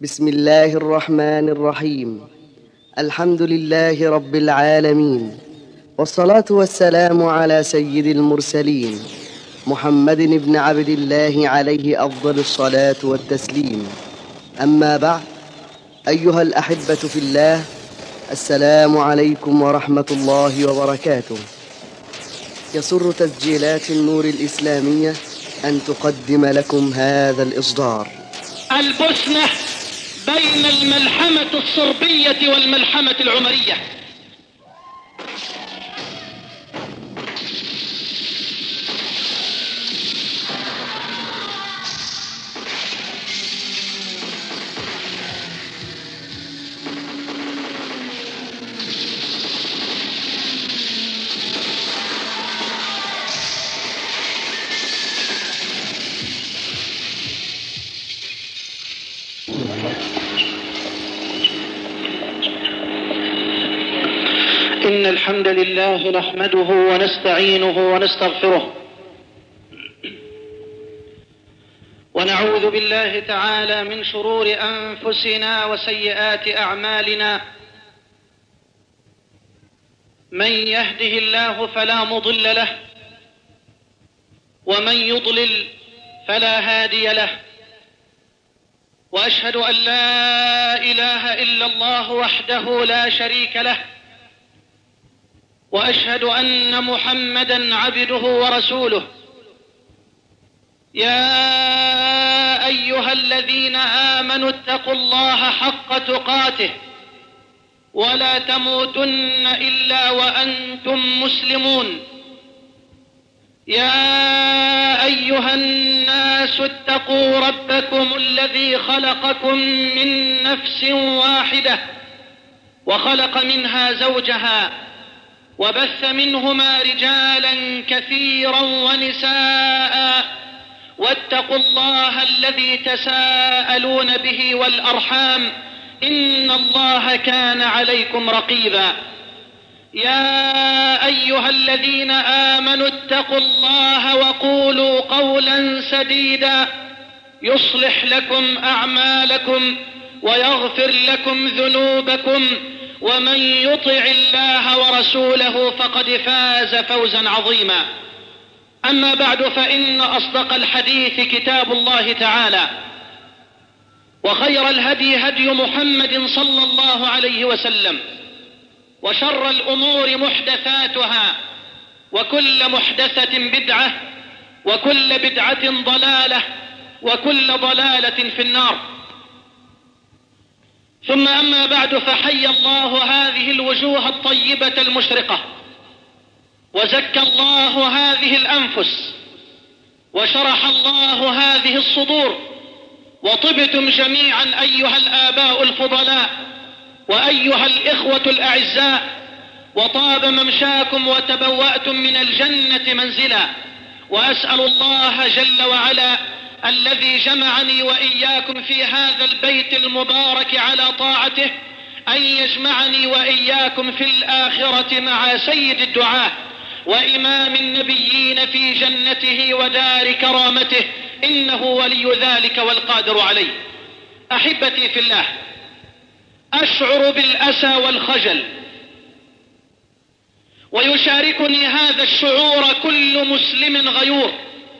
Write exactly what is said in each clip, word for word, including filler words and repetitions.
بسم الله الرحمن الرحيم. الحمد لله رب العالمين، والصلاة والسلام على سيد المرسلين محمد بن عبد الله عليه أفضل الصلاة والتسليم. أما بعد، أيها الأحبة في الله، السلام عليكم ورحمة الله وبركاته. يسر تسجيلات النور الإسلامية أن تقدم لكم هذا الإصدار. البوسنة بين الملحمة الصربية والملحمة العمرية. إن الحمد لله نحمده ونستعينه ونستغفره، ونعوذ بالله تعالى من شرور أنفسنا وسيئات أعمالنا. من يهده الله فلا مضل له، ومن يضلل فلا هادي له. وأشهد أن لا إله إلا الله وحده لا شريك له، وأشهد أن محمدًا عبده ورسوله. يا أيها الذين آمنوا اتقوا الله حق تقاته ولا تموتن إلا وأنتم مسلمون. يا أيها الناس اتقوا ربكم الذي خلقكم من نفس واحدة وخلق منها زوجها وبث منهما رجالا كثيرا ونساء، واتقوا الله الذي تساءلون به والأرحام، إن الله كان عليكم رقيبا. يا أيها الذين آمنوا اتقوا الله وقولوا قولا سديدا يصلح لكم أعمالكم ويغفر لكم ذنوبكم، ومن يطع الله ورسوله فقد فاز فوزا عظيما. أما بعد، فإن أصدق الحديث كتاب الله تعالى، وخير الهدي هدي محمد صلى الله عليه وسلم، وشر الأمور محدثاتها، وكل محدثة بدعة، وكل بدعة ضلالة، وكل ضلالة في النار. ثم أما بعد، فحي الله هذه الوجوه الطيبة المشرقة، وزكى الله هذه الأنفس، وشرح الله هذه الصدور، وطبتم جميعا أيها الآباء الفضلاء وأيها الإخوة الأعزاء، وطاب ممشاكم وتبوأتم من الجنة منزلا. وأسأل الله جل وعلا الذي جمعني وإياكم في هذا البيت المبارك على طاعته أن يجمعني وإياكم في الآخرة مع سيد الدعاة وإمام النبيين في جنته ودار كرامته، إنه ولي ذلك والقادر عليه. أحبتي في الله، أشعر بالأسى والخجل، ويشاركني هذا الشعور كل مسلم غيور،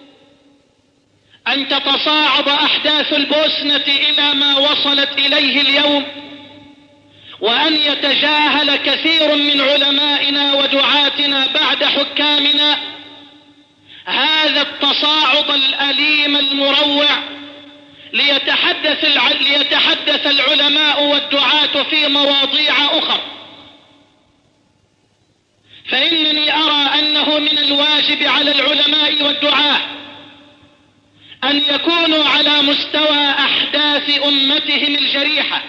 أن تتصاعد أحداث البوسنة إلى ما وصلت إليه اليوم، وأن يتجاهل كثير من علمائنا ودعاتنا بعد حكامنا هذا التصاعد الأليم المروع، ليتحدث, الع... ليتحدث العلماء والدعاة في مواضيع أخرى. فإنني أرى أنه من الواجب على العلماء والدعاة أن يكونوا على مستوى أحداث أمتهم الجريحة،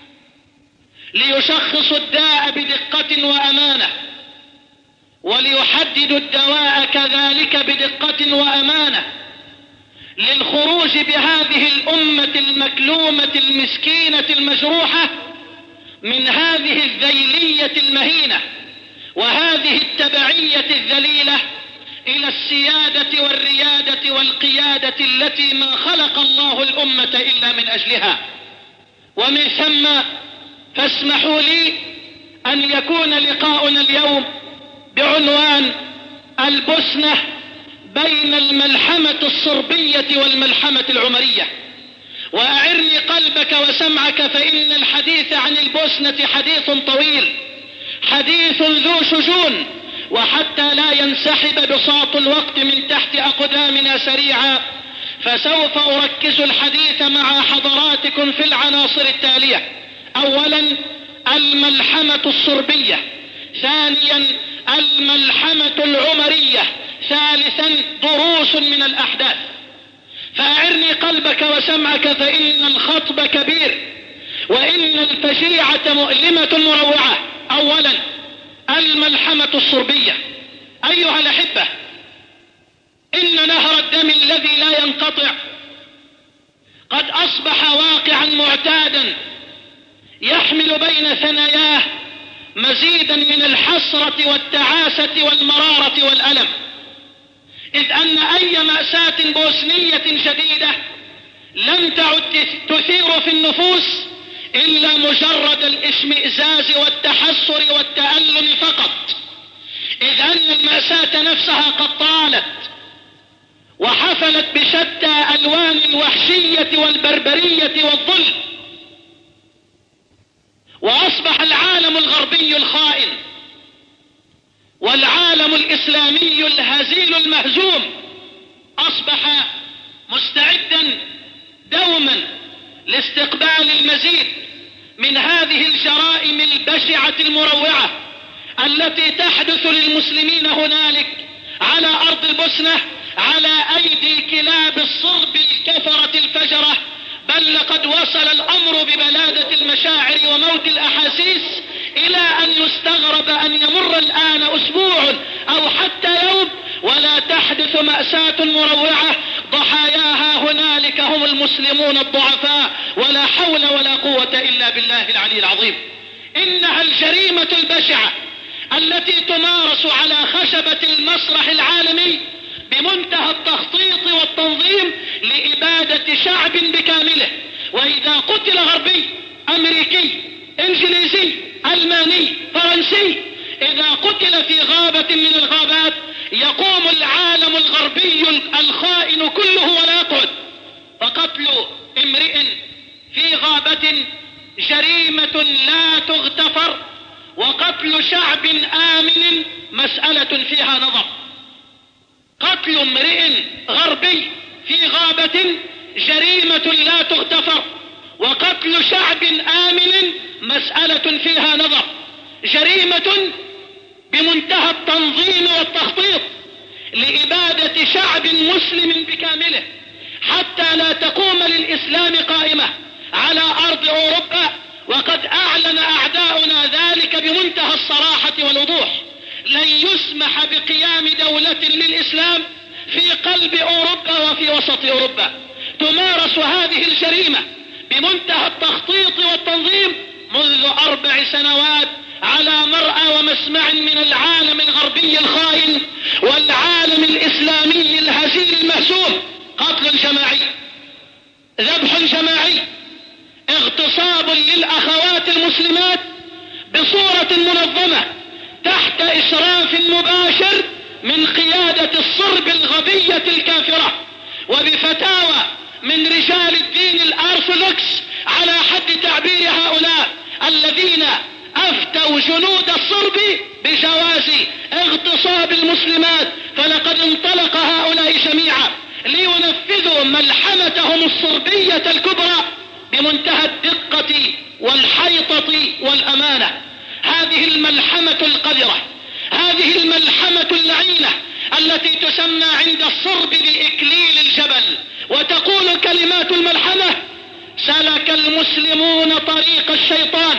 ليشخصوا الداء بدقة وأمانة، وليحددوا الدواء كذلك بدقة وأمانة، للخروج بهذه الأمة المكلومة المسكينة المجروحة من هذه الذيلية المهينة وهذه التبعية الذليلة إلى السيادة والريادة والقيادة التي ما خلق الله الأمة إلا من أجلها. ومن ثم فاسمحوا لي أن يكون لقاؤنا اليوم بعنوان البوسنة بين الملحمة الصربية والملحمة العمرية. وأعرني قلبك وسمعك، فإن الحديث عن البوسنة حديث طويل، حديث ذو شجون، وحتى لا ينسحب بساط الوقت من تحت أقدامنا سريعا فسوف أركز الحديث مع حضراتكم في العناصر التالية: أولا الملحمة الصربية، ثانيا الملحمة العمرية، ثالثا دروس من الأحداث. فأعرني قلبك وسمعك، فإن الخطب كبير وإن الفشيعة مؤلمة مروعة. أولا الملحمة الصربية. أيها الأحبة، إن نهر الدم الذي لا ينقطع قد أصبح واقعا معتادا يحمل بين ثناياه مزيدا من الحسرة والتعاسة والمرارة والألم، إذ أن أي مأساة بوسنية شديدة لم تعد تثير في النفوس إلا مجرد الاشمئزاز والتحسر والتألم فقط، إذ أن المأساة نفسها قد طالت وحفلت بشتى ألوان الوحشية والبربرية والظلم، وأصبح العالم الغربي الخائن والعالم الإسلامي الهزيل المهزوم أصبح مستعدا دوما لاستقبال المزيد من هذه الجرائم البشعة المروعة التي تحدث للمسلمين هنالك على أرض البوسنة على أيدي كلاب الصرب الكفرة الفجرة. بل لقد وصل الأمر ببلادة المشاعر وموت الأحاسيس إلى أن يستغرب أن يمر الآن أسبوع أو حتى يوم ولا تحدث مأساة مروعة ضحاياها هنالك هم المسلمون الضعفاء، ولا حول ولا قوة إلا بالله العلي العظيم. إنها الجريمة البشعة التي تمارس على خشبة المسرح العالمي بمنتهى التخطيط والتنظيم لإبادة شعب بكامله. وإذا قتل غربي، أمريكي، إنجليزي، ألماني، فرنسي، إذا قتل في غابة من الغابات يقوم العالم الغربي الخائن كله ولا يقعد. فقتل امرئ في غابة جريمة لا تغتفر، وقتل شعب آمن مسألة فيها نظر. قتل امرئ غربي في غابة جريمة لا تغتفر، وقتل شعب آمن مسألة فيها نظر. جريمة بمنتهى التنظيم والتخطيط لإبادة شعب مسلم بكامله حتى لا تقوم للإسلام قائمة على أرض أوروبا، وقد أعلن أعداؤنا ذلك بمنتهى الصراحة والوضوح. لن يسمح بقيام دولة للإسلام في قلب أوروبا وفي وسط أوروبا. تمارس هذه الجريمة بمنتهى التخطيط والتنظيم منذ أربع سنوات على مرأى ومسمع من العالم الغربي الخائن والعالم الإسلامي الهزيل المهزوم. قتل جماعي، ذبح جماعي، اغتصاب للأخوات المسلمات بصورة منظمة تحت إشراف مباشر من قيادة الصرب الغبية الكافرة، وبفتاوى من رجال الدين الأرثوذكس على حد تعبير هؤلاء الذين أفتوا جنود الصرب بجواز اغتصاب المسلمات. فلقد انطلق هؤلاء جميعا لينفذوا ملحمتهم الصربية الكبرى بمنتهى الدقة والحيطة والأمانة. هذه الملحمة القذرة، هذه الملحمة اللعينة التي تسمى عند الصرب بإكليل الجبل، وتقول كلمات الملحمة: سلك المسلمون طريق الشيطان،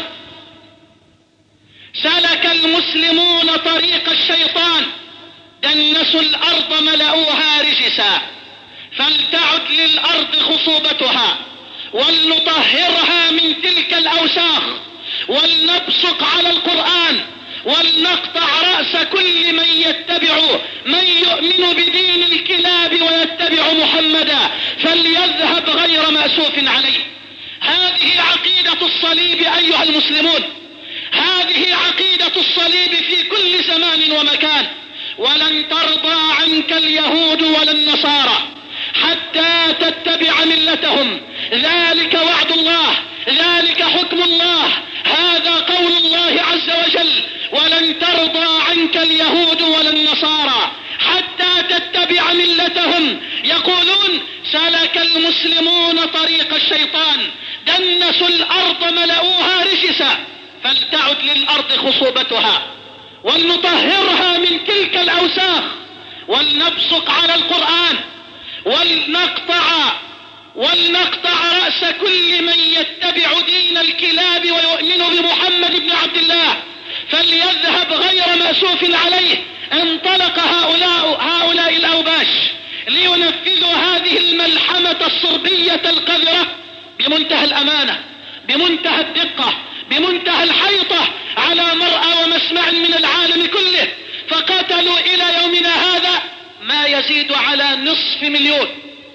سلك المسلمون طريق الشيطان، دنسوا الأرض ملأوها رجسا، فلتعد للأرض خصوبتها، ولنطهرها من تلك الأوساخ، ولنبصق على القرآن، ولنقطع رأس كل من يتبع من يؤمن بدين الكلاب ويتبع محمدا، فليذهب غير مأسوف عليه. هذه عقيدة عقيدة الصليب أيها المسلمون، هذه عقيدة الصليب في كل زمان ومكان. ولن ترضى عنك اليهود ولا النصارى حتى تتبع ملتهم، ذلك وعد الله، ذلك حكم الله، هذا قول الله عز وجل: ولن ترضى عنك اليهود ولا النصارى حتى تتبع ملتهم. يقولون: سلك المسلمون طريق الشيطان، دنسوا الأرض ملؤوها رجسا، فلتعد للأرض خصوبتها، ولنطهرها من تلك الأوساخ، ولنبصق على القرآن، ولنقطع ولنقطع رأس كل من يتبع دين الكلاب ويؤمن بمحمد بن عبد الله، فليذهب غير مأسوف عليه. انطلق هؤلاء, هؤلاء الأوباش لينفذوا هذه الملحمة الصربية القذرة بمنتهى الأمانة، بمنتهى الدقة، بمنتهى الحيطة على مرأى ومسمع من العالم كله. فقتلوا إلى يومنا هذا ما يزيد على نصف مليون،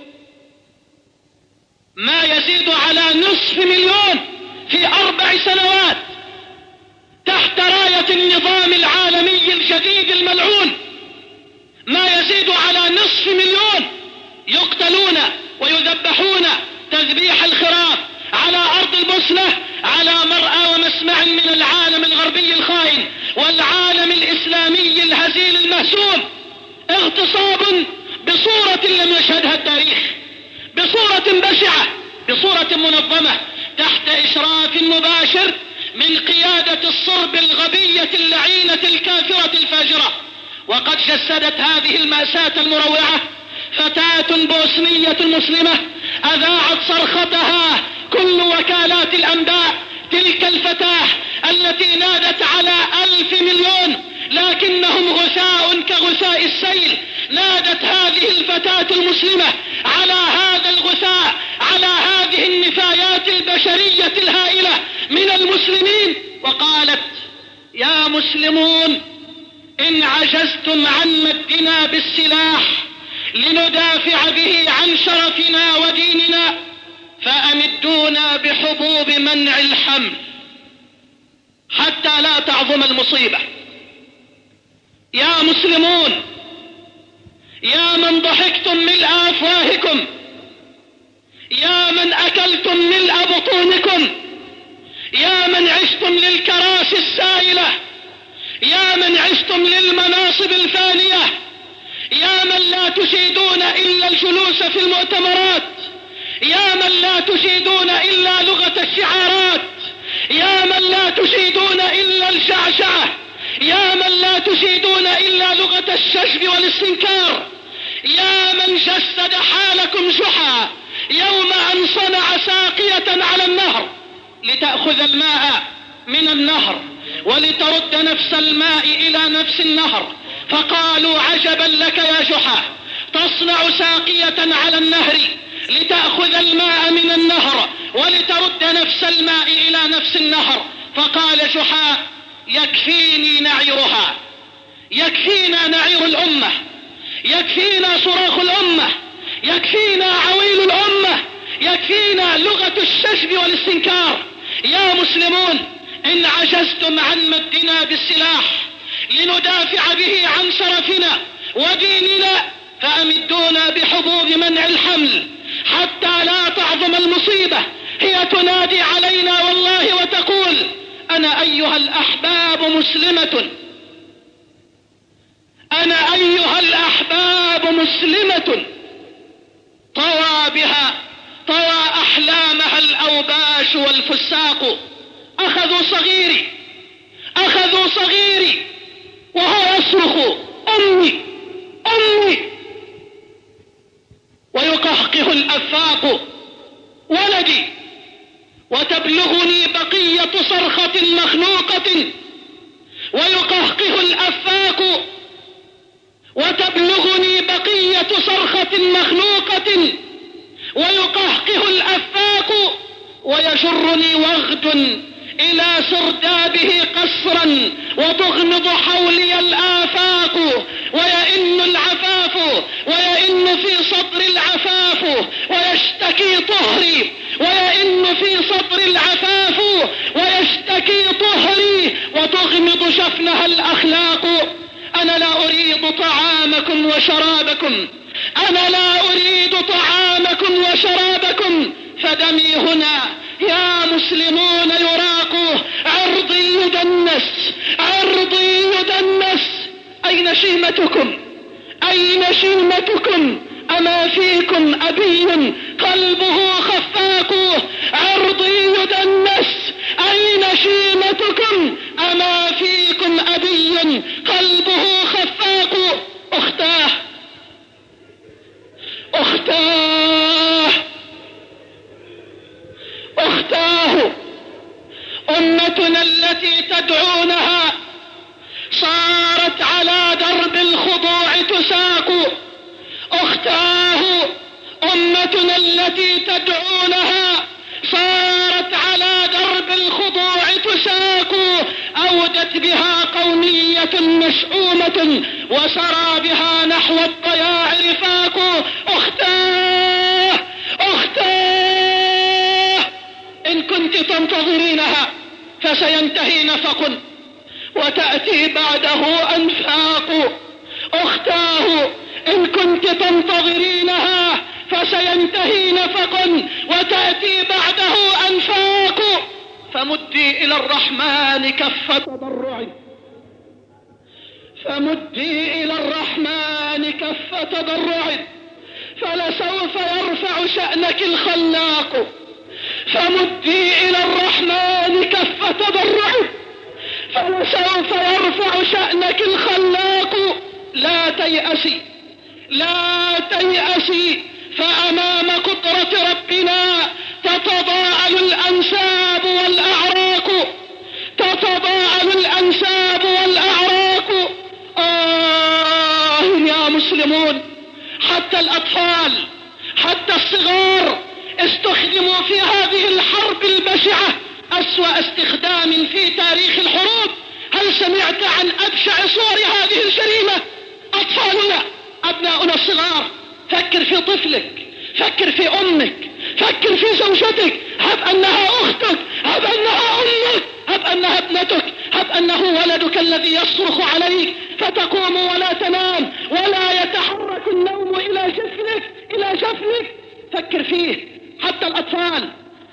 ما يزيد على نصف مليون في أربع سنوات تحت راية النظام العالمي الجديد الملعون. ما يزيد على نصف مليون يقتلون ويذبحون تذبيح الخراف على أرض البوسنة على مرأى ومسمع من العالم الغربي الخائن والعالم الإسلامي الهزيل المهزوم. اغتصاب بصورة لم يشهدها التاريخ، بصورة بشعة، بصورة منظمة، تحت إشراف مباشر من قيادة الصرب الغبية اللعينة الكافرة الفاجرة. وقد جسدت هذه المأساة المروعة فتاة بوسنية مسلمة أذاعت صرختها كل وكالات الأنباء، تلك الفتاة التي نادت على ألف مليون لكنهم غثاء كغثاء السيل. نادت هذه الفتاة المسلمة على هذا الغثاء، على هذه النفايات البشرية الهائلة من المسلمين، وقالت: يا مسلمون، إن عجزتم عن مدنا بالسلاح لندافع به عن شرفنا وديننا فأمدونا بحبوب منع الحمل حتى لا تعظم المصيبة. يا مسلمون، يا من ضحكتم ملء أفواهكم، يا من أكلتم ملء بطونكم، يا من عشتم للكراسي السائلة، يا من عشتم للمناصب الفانية، يا من لا تجيدون إلا الجلوس في المؤتمرات، يا من لا تجيدون إلا لغة الشعارات، يا من لا تجيدون إلا الشعشعة، يا من لا تجيدون إلا لغة الشجب والاستنكار، يا من جسد حالكم جحا يوم أن صنع ساقية على النهر لتأخذ الماء من النهر ولترد نفس الماء إلى نفس النهر، فقالوا: عجبا لك يا جحا، تصنع ساقية على النهر لتأخذ الماء من النهر ولترد نفس الماء إلى نفس النهر. فقال جحا: يكفيني نعيرها، يكفينا نعير الأمة، يكفينا صراخ الأمة، يكفينا عويل الأمة، يكفينا لغة الشجب والاستنكار. يا مسلمون، إن عجزتم عن مدنا بالسلاح لندافع به عن شرفنا وديننا فأمدونا بحبوب منع الحمل حتى لا تعظم المصيبة. هي تنادي علينا والله وتقول: أنا أيها الأحباب مسلمة، أنا أيها الأحباب مسلمة طوى بها طوى أحلامها الأوباش والفساق. أخذوا صغيري أخذوا صغيري وهو يصرخ: أمي أمي، ويقهقه الأفاق: ولدي. وتبلغني بقية صرخة مخنوقة ويقهقه الأفاق، وتبلغني بقية صرخة مخنوقة ويقهقه الأفاق، ويجرني وغد إلى سردابه قسرا وتغمض حولي الآفاق، ويئن العفاف ويئن في صدر العفاف ويشتكي طهري، ويئن في صدر العفاف وتغمض شفنها الأخلاق. أنا لا أريد طعامكم وشرابكم، أنا لا أريد طعامكم وشرابكم، فدمي هنا يا مسلمون يراق، عرضي يدنس، عرضي يدنس. أين شيمتكم؟ أين شيمتكم؟ أما فيكم أبي قلبه خفاق، عرضي يدنس. أين شيمتكم؟ أما فيكم أبي قلبه خفاق. أختاه أختاه أختاه أمتنا التي تدعونها صارت على درب الخضوع تساق. أختاه أمتنا التي تدعونها صارت على درب الخضوع تساق. أودت بها قومية مشؤومة وسرى بها نحو الضياع رفاق. أختاه أختاه إن كنت تنتظرينها فسينتهي نفق وتأتي بعده أنفاق. أختاه إن كنت تنتظرينها فسينتهي نفق وتأتي بعده أنفاق. فمدي إلى الرحمن كف تضرع، فمدي إلى الرحمن كف تضرع، فلسوف يرفع شأنك الخلاق. فمدي إلى الرحمن كف تضرع، فلسوف يرفع شأنك الخلاق. لا تيأسي لا تيأسي، فأمام قدرة ربنا تتضاءل الأنساب والأعراق، تتضاءل الأنساب والأعراق. آه يا مسلمون، حتى الأطفال حتى الصغار استخدموا في هذه الحرب البشعة أسوأ استخدام في تاريخ الحروب. هل سمعت عن أبشع صور هذه الجريمة؟ أطفالنا، أبناؤنا الصغار. فكر في طفلك، فكر في أمك، فكر في زوجتك، هب أنها أختك، هب أنها أمك، هب أنها ابنتك، هب أنه ولدك الذي يصرخ عليك فتقوم ولا تنام ولا يتحرك النوم إلى جفنك إلى جفنك. فكر فيه. حتى الأطفال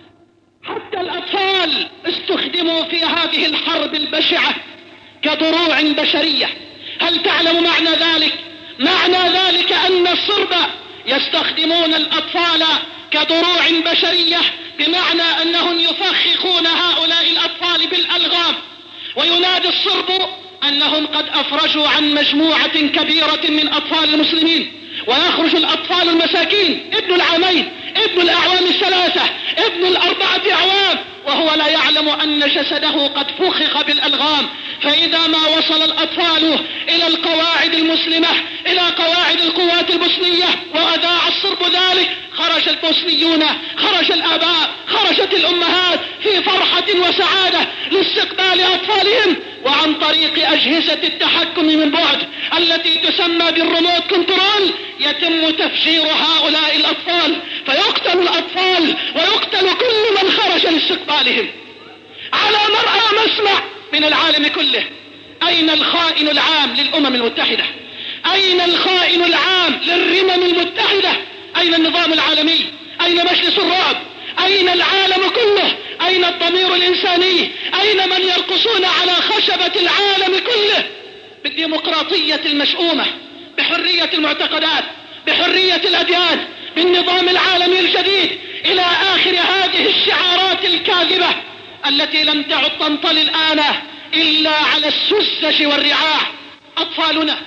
حتى الأطفال استخدموا في هذه الحرب البشعة كدروع بشرية. هل تعلم معنى ذلك؟ معنى ذلك أن الصرب يستخدمون الأطفال كدروع بشرية، بمعنى أنهم يفخخون هؤلاء الأطفال بالألغام. وينادي الصرب أنهم قد أفرجوا عن مجموعة كبيرة من أطفال المسلمين، ويخرج الأطفال المساكين ابن العامين، ابن الأعوام الثلاثة، ابن الأربعة أعوام، وهو لا يعلم أن جسده قد فخخ بالألغام. فإذا ما وصل الأطفال إلى القواعد المسلمة، إلى قواعد القوات البوسنية، وأذاع الصرب ذلك، خرج البوسنيون، خرج الآباء، خرجت الأمهات في فرحة وسعادة لاستقبال أطفالهم، وعن طريق أجهزة التحكم من بعد التي تسمى بالريموت كنترول يتم تفجير هؤلاء الأطفال، فيقتل الأطفال ويقتل كل من خرج لاستقبالهم على مرأى مسمع من العالم كله. أين الخائن العام للأمم المتحدة؟ أين الخائن العام للرمم المتحدة؟ أين النظام العالمي؟ أين مجلس الرعب؟ أين العالم كله؟ أين الضمير الإنساني؟ أين من يرقصون على خشبة العالم كله بالديمقراطية المشؤومة، بحرية المعتقدات، بحرية الأديان، بالنظام العالمي الجديد، إلى آخر هذه الشعارات الكاذبة التي لم تعد تنطلي الآن إلا على السذج والرعاع. أطفالنا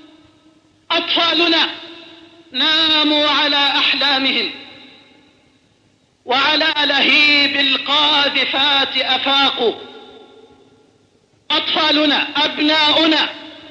أطفالنا ناموا على أحلامهم، وعلى لهيب القاذفات أفاقوا. أطفالنا أبناؤنا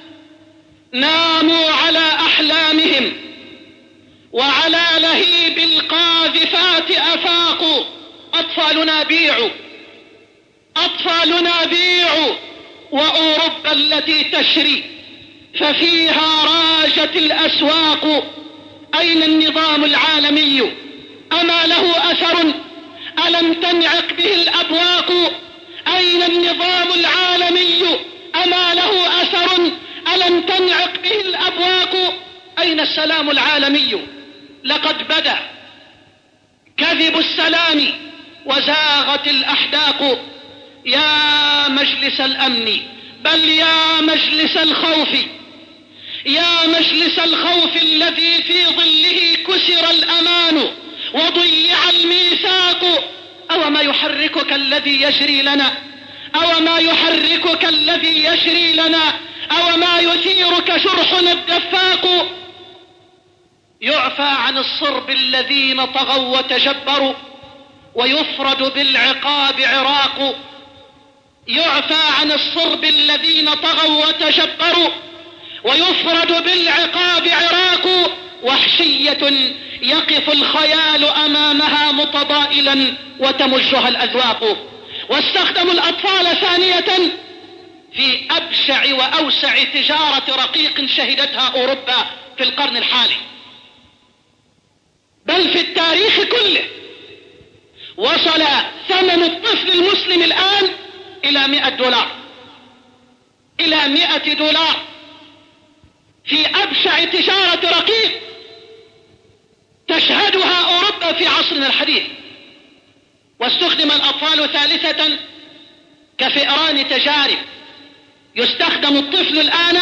ناموا على أحلامهم، وعلى لهيب القاذفات أفاقوا. أطفالنا بيعوا، أطفالنا بيعوا، وأوروبا التي تشري ففيها راجت الأسواق. أين النظام العالمي؟ أما له أثر؟ ألم تنعق به الأبواق؟ أين النظام العالمي؟ أين السلام العالمي؟ لقد بدا كذب السلام وزاغت الأحداق. يا مجلس الأمن، بل يا مجلس الخوف، يا مجلس الخوف الذي في ظله كسر الأمان وضيع الميثاق. أو ما يحركك الذي يجري لنا، أو ما يحركك الذي يجري لنا، أو ما يثيرك شرحنا الدفاق. يعفى عن الصرب الذين طغوا وتجبروا ويفرد بالعقاب عراق. يعفى عن الصرب الذين طغوا وتجبروا ويفرد بالعقاب عراق. وحشية يقف الخيال أمامها متضائلا وتمجها الأذواق. واستخدموا الأطفال ثانية في أبشع وأوسع تجارة رقيق شهدتها أوروبا في القرن الحالي، بل في التاريخ كله. وصل ثمن الطفل المسلم الآن إلى مئة دولار، إلى مئة دولار في أبشع تجارة رقيق تشهدها أوروبا في عصرنا الحديث. واستخدم الأطفال ثالثة كفئران تجارب. يستخدم الطفل الآن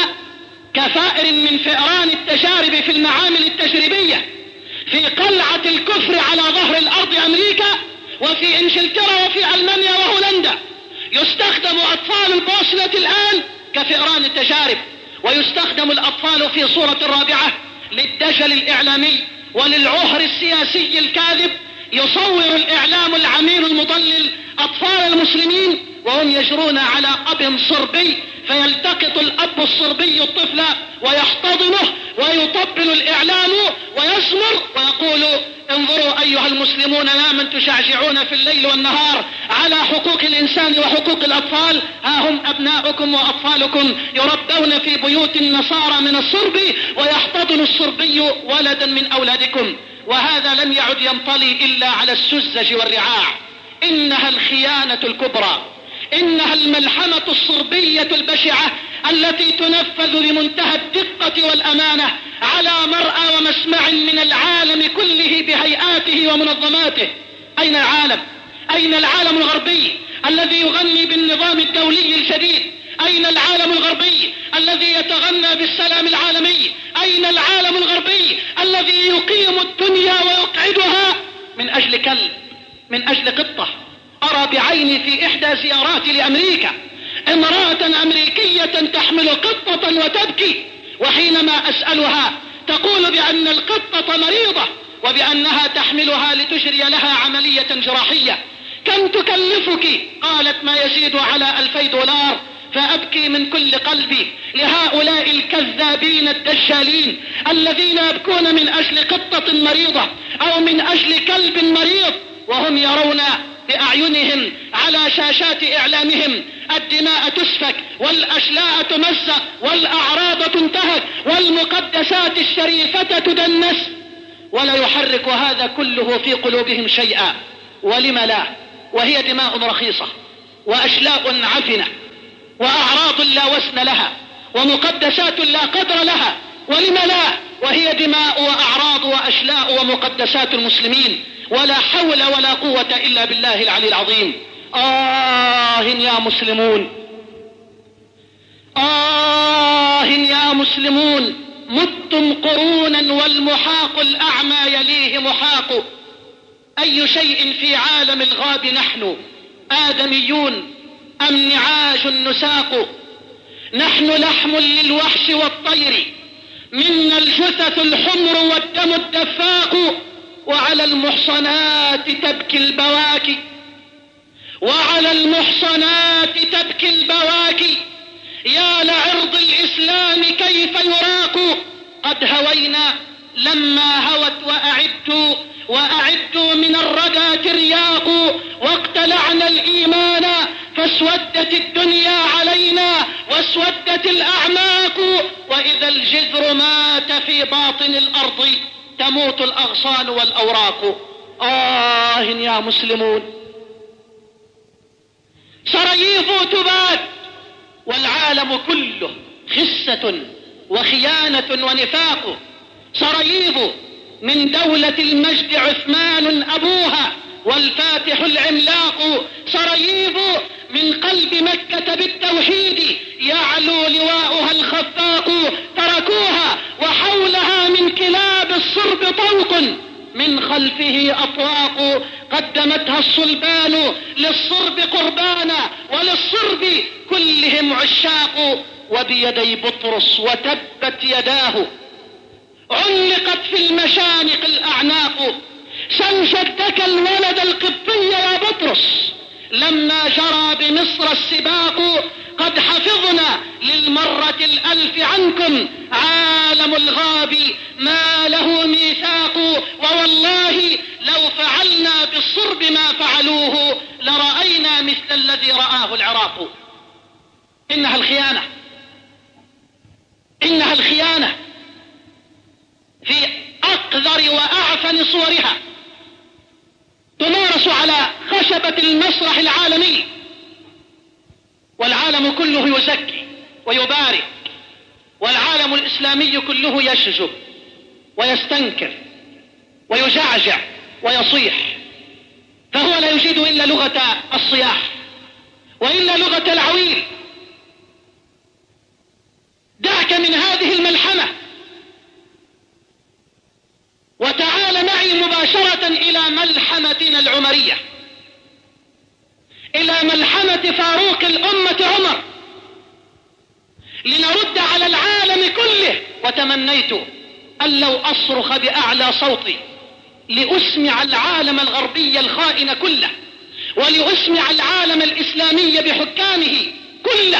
كفائر من فئران التجارب في المعامل التجريبية في قلعة الكفر على ظهر الأرض أمريكا وفي إنجلترا وفي ألمانيا وهولندا. يستخدم أطفال البوسنة الآن كفئران التجارب. ويستخدم الأطفال في صورة رابعة للدجل الإعلامي وللعهر السياسي الكاذب. يصور الإعلام العميل المضلل أطفال المسلمين وهم يجرون على أب صربي، فيلتقط الأب الصربي الطفل ويحتضنه ويطبل الإعلام ويسمر ويقول: انظروا أيها المسلمون يا من تشعشعون في الليل والنهار على حقوق الإنسان وحقوق الأطفال، ها هم أبناؤكم وأطفالكم يربون في بيوت النصارى من الصرب ويحتضن الصربي ولدا من أولادكم. وهذا لم يعد ينطلي إلا على السذج والرعاع. إنها الخيانة الكبرى، إنها الملحمة الصربية البشعة التي تنفذ لمنتهى الدقة والأمانة على مرأى ومسمع من العالم كله بهيئاته ومنظماته. أين العالم؟ أين العالم الغربي الذي يغني بالنظام الدولي الجديد؟ أين العالم الغربي الذي يتغنى بالسلام العالمي؟ أين العالم الغربي الذي يقيم الدنيا ويقعدها من أجل كلب، من أجل قطة؟ أرى بعيني في إحدى زياراتي لأمريكا امرأة أمريكية تحمل قطة وتبكي، وحينما أسألها تقول بأن القطة مريضة وبأنها تحملها لتجري لها عملية جراحية. كم تكلفك؟ قالت: ما يزيد على ألفي دولار. فأبكي من كل قلبي لهؤلاء الكذابين الدجالين الذين يبكون من أجل قطة مريضة أو من أجل كلب مريض، وهم يرون بأعينهم على شاشات إعلامهم الدماء تسفك والأشلاء تمزق والأعراض تنتهك والمقدسات الشريفة تدنس، ولا يحرك هذا كله في قلوبهم شيئا. ولم لا؟ وهي دماء رخيصة وأشلاء عفنة وأعراض لا وزن لها ومقدسات لا قدر لها. ولم لا؟ وهي دماء وأعراض وأشلاء ومقدسات المسلمين. ولا حول ولا قوة إلا بالله العلي العظيم. آه يا مسلمون، آه يا مسلمون، متم قرونا والمحاق الأعمى يليه محاق. أي شيء في عالم الغاب نحن؟ آدميون أم نعاج نساق؟ نحن لحم للوحش والطير، منا الجثث الحمر والدم الدفاق. وعلى المحصنات تبكي البواكي، وعلى المحصنات تبكي البواكي. يا لعرض الإسلام كيف يراق؟ قد هوينا لما هوت وأعدوا وأعدوا من الردى ترياق. واقتلعنا الإيمان فاسودت الدنيا علينا واسودت الأعماق. وإذا الجذر مات في باطن الأرض تموت الأغصان والأوراق. آه يا مسلمون، سراييف تباد والعالم كله خسة وخيانة ونفاق. سراييب من دولة المجد عثمان أبوها والفاتح العملاق، سراييب من قلب مكة بالتوحيد يعلو لواؤها الخفاق، تركوها وحولها من كلاب الصرب طوق من خلفه أطواق، قدمتها الصلبان للصرب قربانا وللصرب كلهم عشاق، وبيدي بطرس وتبت يداه علقت في المشانق الأعناق، سل جدك الولد القبطي يا بطرس لما جرى بمصر السباق، قد حفظنا للمرة الألف عنكم عالم الغاب ما له ميثاق، ووالله لو فعلنا بالصرب ما فعلوه لرأينا مثل الذي رآه العراق. إنها الخيانة، إنها الخيانة في أقذر وأعفن صورها، تمارس على خشبة المسرح العالمي، والعالم كله يزكي ويبارك، والعالم الإسلامي كله يشجب ويستنكر ويجعجع ويصيح، فهو لا يجيد إلا لغة الصياح وإلا لغة العويل. دعك من هذه الملحمة وتعال معي مباشرة إلى ملحمتنا العمرية، إلى ملحمة فاروق الأمة عمر، لنرد على العالم كله. وتمنيت أن لو أصرخ بأعلى صوتي لأسمع العالم الغربي الخائن كله، ولأسمع العالم الإسلامي بحكامه كله،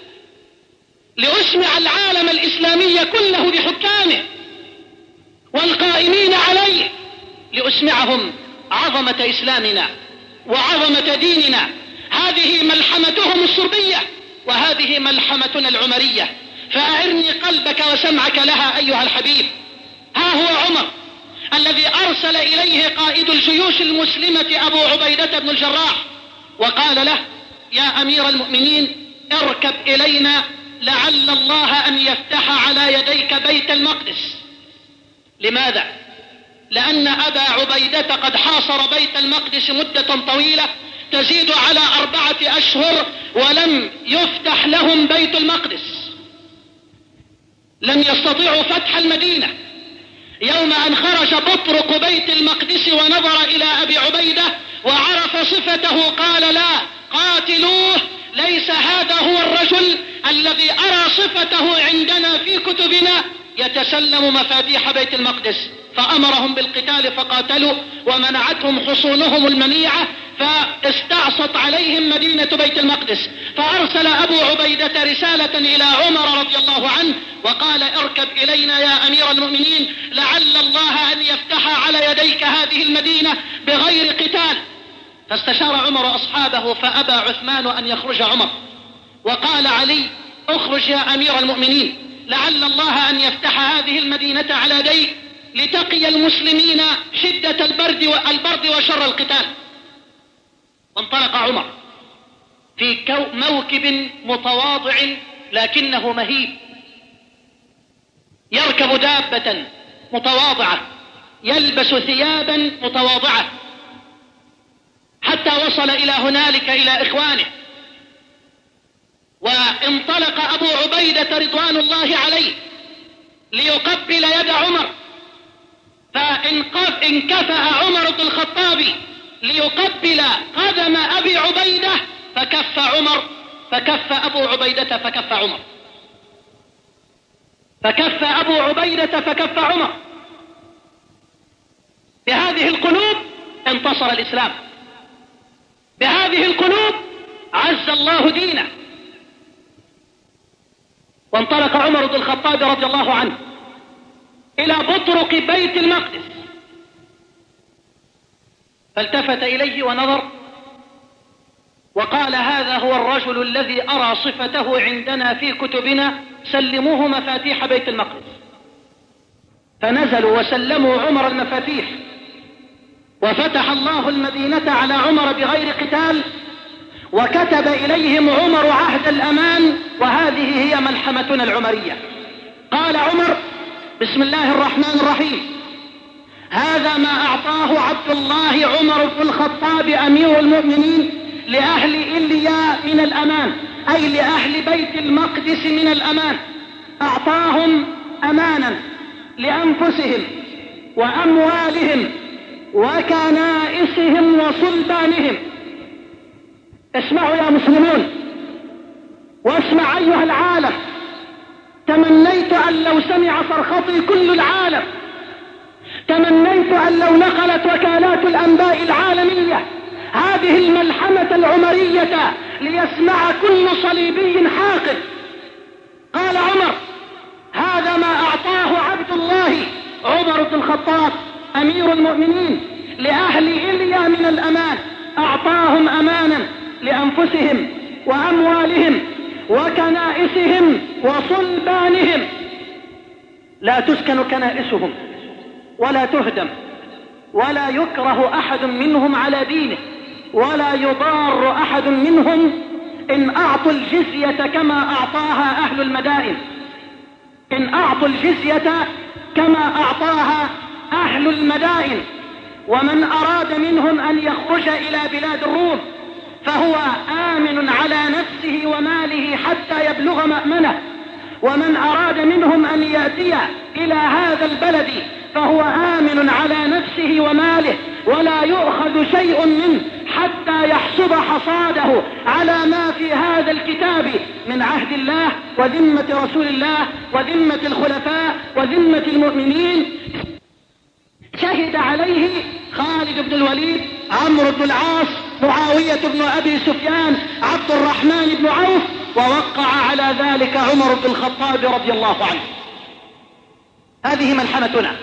لأسمع العالم الإسلامي كله بحكامه والقائمين عليه، لأسمعهم عظمة إسلامنا وعظمة ديننا. هذه ملحمتهم الصربية وهذه ملحمتنا العمرية، فأعرني قلبك وسمعك لها أيها الحبيب. ها هو عمر الذي أرسل إليه قائد الجيوش المسلمة أبو عبيدة بن الجراح وقال له: يا أمير المؤمنين اركب إلينا لعل الله أن يفتح على يديك بيت المقدس. لماذا؟ لأن أبا عبيدة قد حاصر بيت المقدس مدة طويلة تزيد على أربعة أشهر ولم يفتح لهم بيت المقدس، لم يستطيعوا فتح المدينة. يوم أن خرج بطرق بيت المقدس ونظر إلى أبي عبيدة وعرف صفته قال: لا، قاتلوه، ليس هذا هو الرجل الذي أرى صفته عندنا في كتبنا يتسلم مفاتيح بيت المقدس. فأمرهم بالقتال فقاتلوا، ومنعتهم حصونهم المنيعة، فاستعصت عليهم مدينة بيت المقدس. فأرسل أبو عبيدة رسالة إلى عمر رضي الله عنه وقال: اركب إلينا يا أمير المؤمنين لعل الله أن يفتح على يديك هذه المدينة بغير قتال. فاستشار عمر أصحابه فأبى عثمان أن يخرج عمر، وقال علي: اخرج يا أمير المؤمنين لعل الله أن يفتح هذه المدينة على يديك لتقي المسلمين شدة البرد والبرد وشر القتال. وانطلق عمر في موكب متواضع لكنه مهيب، يركب دابة متواضعة، يلبس ثيابا متواضعة، حتى وصل إلى هنالك إلى إخوانه. وانطلق أبو عبيدة رضوان الله عليه ليقبل يد عمر، فانكفأ عمر بن الخطاب ليقبل قدم أبي عبيدة فكف عمر، فكف أبو عبيدة فكف عمر، فكف أبو عبيدة فكف عمر. بهذه القلوب انتصر الإسلام، بهذه القلوب عز الله دينه. وانطلق عمر بن الخطاب رضي الله عنه إلى بطرق بيت المقدس، فالتفت إليه ونظر وقال: هذا هو الرجل الذي أرى صفته عندنا في كتبنا، سلموه مفاتيح بيت المقدس. فنزلوا وسلموا عمر المفاتيح، وفتح الله المدينة على عمر بغير قتال، وكتب إليهم عمر عهد الأمان. وهذه هي ملحمتنا العمرية. قال عمر: بسم الله الرحمن الرحيم. هذا ما أعطاه عبد الله عمر بن الخطاب أمير المؤمنين لأهل إليا من الأمان، أي لأهل بيت المقدس من الأمان. أعطاهم أمانا لأنفسهم وأموالهم وكنائسهم وصلبانهم. اسمعوا يا مسلمون، واسمع أيها العالم. تمنيت أن لو سمع صرختي كل العالم، تمنيت أن لو نقلت وكالات الأنباء العالمية هذه الملحمة العمرية ليسمع كل صليبي حاقد. قال عمر: هذا ما أعطاه عبد الله عمر بن الخطاب أمير المؤمنين لأهل إليا من الأمان. أعطاهم أمانا لأنفسهم وأموالهم وكنائسهم وصلبانهم. لا تسكن كنائسهم ولا تهدم ولا يكره أحد منهم على دينه ولا يضار أحد منهم إن أعطوا الجزية كما أعطاها أهل المدائن، إن أعطوا الجزية كما أعطاها أهل المدائن. ومن أراد منهم أن يخرج إلى بلاد الروم فهو آمن على نفسه وماله حتى يبلغ مأمنه، ومن أراد منهم أن يأتي إلى هذا البلد فهو آمن على نفسه وماله ولا يؤخذ شيء منه حتى يحصد حصاده على ما في هذا الكتاب من عهد الله وذمة رسول الله وذمة الخلفاء وذمة المؤمنين. شهد عليه خالد بن الوليد، عمرو بن العاص، معاوية بن أبي سفيان، عبد الرحمن بن عوف، ووقع على ذلك عمر بن الخطاب رضي الله عنه. هذه ملحمتنا.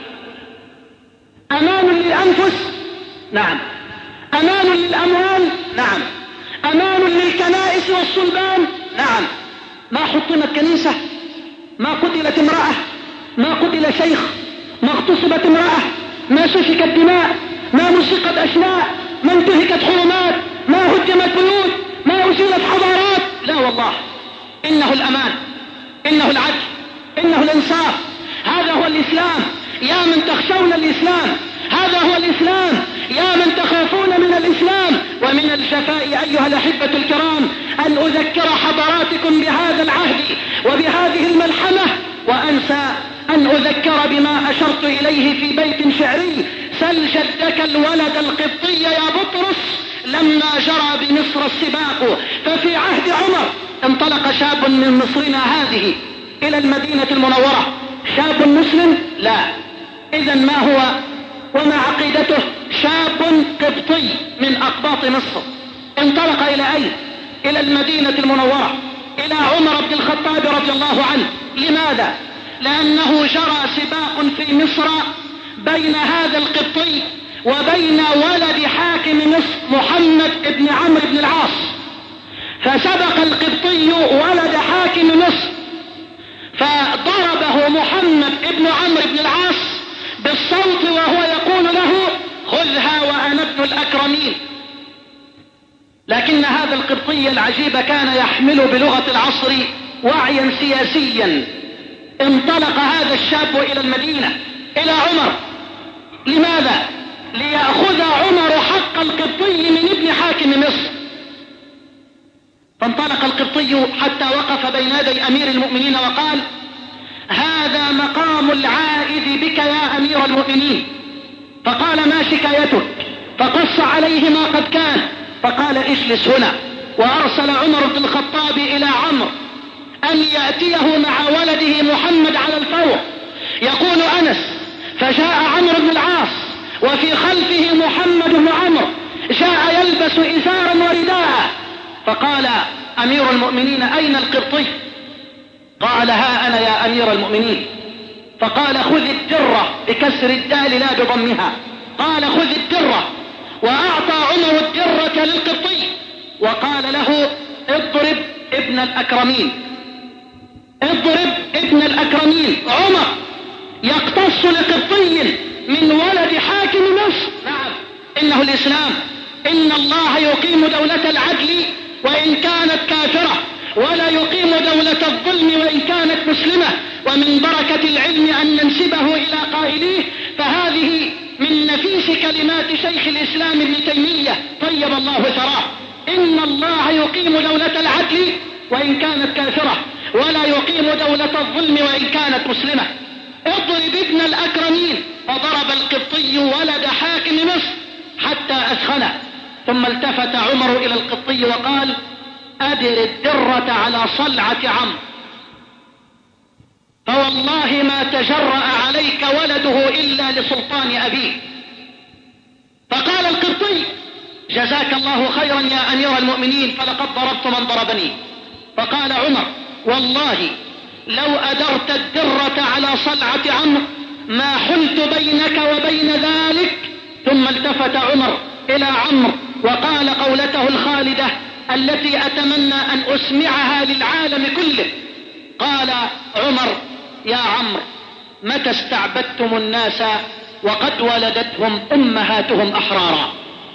أمان للأنفس، نعم. أمان للأموال، نعم. أمان للكنائس والصلبان، نعم. ما حطمت كنيسة، ما قتلت امرأة، ما قتل شيخ، ما اغتصبت امرأة، ما سفكت دماء، ما مسقت أشلاء، ما انتهكت حرمات، ما هدمت بيوت، ما أزيلت حضارات. لا والله، إنه الأمان، إنه العدل، إنه الإنصاف. هذا هو الإسلام يا من تخشون الإسلام، هذا هو الإسلام يا من تخافون من الإسلام. ومن الجفاء أيها الأحبة الكرام أن أذكر حضراتكم بهذا العهد وبهذه الملحمة، وأنسى أن أذكر بما أشرت إليه في بيت شعري: سل جدك الولد القبطي يا بطرس لما جرى بمصر السباق. ففي عهد عمر انطلق شاب من مصرنا هذه إلى المدينة المنورة. شاب مسلم؟ لا. إذن ما هو وما عقيدته؟ شاب قبطي من أقباط مصر. انطلق إلى أين؟ إلى المدينة المنورة، إلى عمر بن الخطاب رضي الله عنه. لماذا؟ لأنه جرى سباق في مصر بين هذا القبطي وبين ولد حاكم مصر محمد بن عمرو بن العاص. فسبق القبطي ولد حاكم مصر فضربه محمد بن عمرو بن العاص بالصوت وهو يقول له: خذها وأنا ابن الأكرمين. لكن هذا القبطي العجيب كان يحمل بلغة العصر وعيا سياسيا. انطلق هذا الشاب إلى المدينة إلى عمر. لماذا؟ ليأخذ عمر حق القبطي من ابن حاكم مصر. فانطلق القبطي حتى وقف بين يدي أمير المؤمنين وقال: هذا مقام العائد بك يا أمير المؤمنين. فقال: ما شكايتك؟ فقص عليه ما قد كان. فقال: اجلس هنا. وأرسل عمر بن الخطاب إلى عمرو أن يأتيه مع ولده محمد على الفور. يقول أنس: فجاء عمرو بن العاص وفي خلفه محمد بن عمرو، جاء يلبس إزارا ورداء. فقال أمير المؤمنين: أين القبطي؟ قال: ها أنا يا أمير المؤمنين. فقال: خذ الدرة بكسر الدال لا بضمها. قال: خذ الدرة. وأعطى عمر الدرة للقبطي وقال له: اضرب ابن الأكرمين، اضرب ابن الأكرمين. عمر يقتص لقبطي من ولد حاكم مصر. نعم، إنه الإسلام. إن الله يقيم دولة العدل وإن كانت كافرة، ولا يقيم دولة الظلم وإن كانت مسلمة. ومن بركة العلم أن ننسبه إلى قائليه، فهذه من نفيس كلمات شيخ الإسلام ابن تيمية طيب الله ثراه: إن الله يقيم دولة العدل وإن كانت كافرة، ولا يقيم دولة الظلم وإن كانت مسلمة. اضرب ابن الأكرمين. فضرب القبطي ولد حاكم مصر حتى أسخنه، ثم التفت عمر إلى القبطي وقال: أدر الدرة على صلعة عمرو، فوالله ما تجرأ عليك ولده إلا لسلطان أبيه. فقال القبطي: جزاك الله خيرا يا أمير المؤمنين، فلقد ضربت من ضربني. فقال عمر: والله لو أدرت الدرة على صلعة عمرو ما حلت بينك وبين ذلك. ثم التفت عمر إلى عمرو وقال قولته الخالدة التي أتمنى أن أسمعها للعالم كله. قال عمر: يا عمرو، متى استعبدتم الناس وقد ولدتهم أمهاتهم أحرارا؟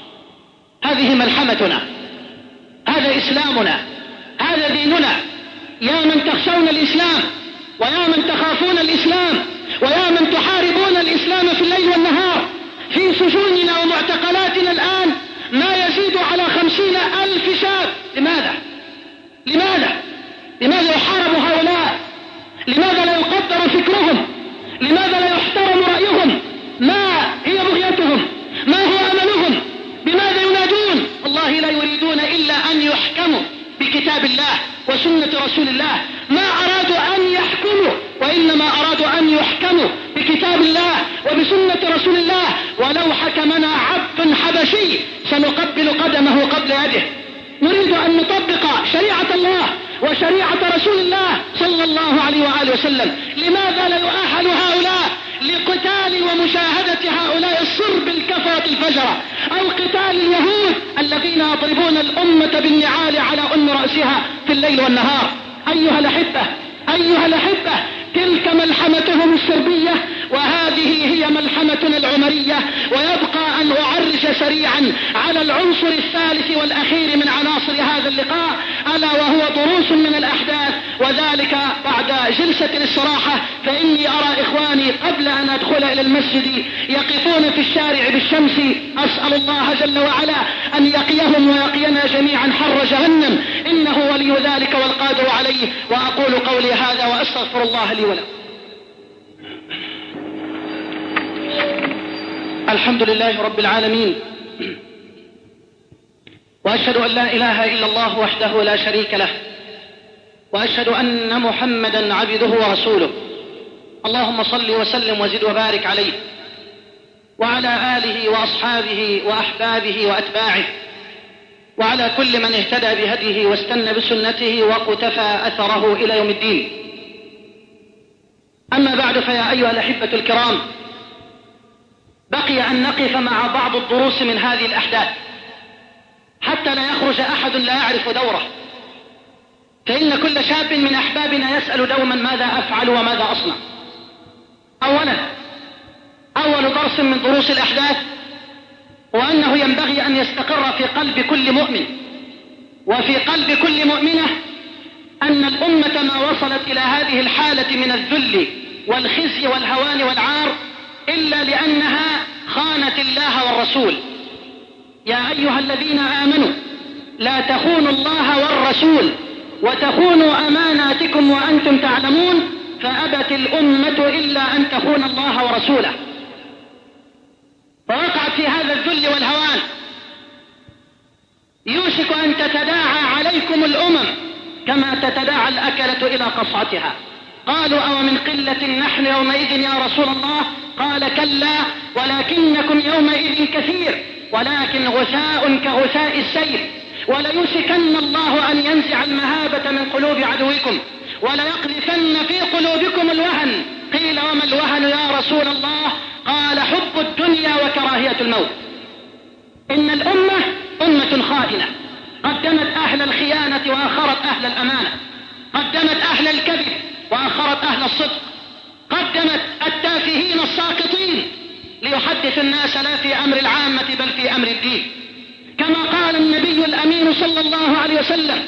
هذه ملحمتنا، هذا إسلامنا، هذا ديننا. يا من تخشون الإسلام، ويا من تخافون الإسلام، ويا من تحاربون الإسلام في الليل والنهار، في سجوننا ومعتقلاتنا الآن ما يزيد على خمسين ألف شاب. لماذا؟ لماذا؟ لماذا يحارب هؤلاء؟ لماذا لا يقدر فكرهم؟ لماذا لا يحترم رأيهم؟ ما هي بغيتهم؟ ما هو أملهم؟ بماذا ينادون؟ والله لا يريدون إلا أن يحكموا بكتاب الله وسنة رسول الله. ما أرادوا أن يحكموا، وإنما أرادوا أن يحكموا بكتاب الله وبسنة رسول الله. ولو حكمنا عبد حبشي سنقبل قدمه قبل يده. نريد أن نطبق شريعة الله وشريعة رسول الله صلى الله عليه وآله وسلم. لماذا لا يؤهل هؤلاء لقتال ومشاهدة هؤلاء الصرب الكفرة الفجرة، أو قتال اليهود الذين يضربون الأمة بالنعال على أم رأسها في الليل والنهار؟ أيها الأحبة، أيها الأحبة، تلك ملحمتهم السربية، وهذه هي ملحمتنا العمرية. ويبقى أن أعرج سريعا على العنصر الثالث والأخير من عناصر هذا اللقاء، ألا وهو دروس من الأحداث، وذلك بعد جلسة الاستراحة. فإني أرى إخواني قبل أن أدخل إلى المسجد يقفون في الشارع بالشمس. أسأل الله جل وعلا أن يقيهم ويقينا جميعا حر جهنم، إنه ولي ذلك والقادر عليه. وأقول قولي هذا وأستغفر الله لي ولكم. الحمد لله رب العالمين، وأشهد أن لا إله إلا الله وحده لا شريك له، وأشهد أن محمدا عبده ورسوله. اللهم صل وسلم وزد وبارك عليه وعلى آله وأصحابه وأحبابه وأتباعه، وعلى كل من اهتدى بهديه واستنى بسنته وقتفى أثره إلى يوم الدين. أما بعد، فيا أيها الأحبة الكرام، بقي أن نقف مع بعض الدروس من هذه الأحداث حتى لا يخرج أحد لا يعرف دوره. فإن كل شاب من أحبابنا يسأل دوما: ماذا أفعل وماذا أصنع؟ أولا، أول درس من دروس الأحداث وأنه ينبغي أن يستقر في قلب كل مؤمن وفي قلب كل مؤمنة أن الأمة ما وصلت إلى هذه الحالة من الذل والخزي والهوان والعار إلا لأنها خانت الله والرسول. يا أيها الذين آمنوا لا تخونوا الله والرسول وتخونوا أماناتكم وأنتم تعلمون، فأبت الأمة إلا أن تخون الله ورسوله. فوقعت في هذا الذل والهوان. يوشك أن تتداعى عليكم الأمم كما تتداعى الأكلة إلى قصعتها. قالوا: أو من قلة نحن يومئذ يا رسول الله؟ قال: كلا ولكنكم يومئذ كثير، ولكن غثاء كغثاء السيل. وليوشكن الله أن ينزع المهابة من قلوب عدوكم وليقذفن في قلوبكم الوهن. قيل: وما الوهن يا رسول الله؟ قال: حب الدنيا وكراهية الموت. إن الأمة أمة خائنة، قدمت أهل الخيانة وأخرت أهل الأمانة، قدمت أهل الكذب وأخرت أهل الصدق، قدمت التافهين الساقطين ليحدث الناس لا في أمر العامة بل في أمر الدين. كما قال النبي الأمين صلى الله عليه وسلم: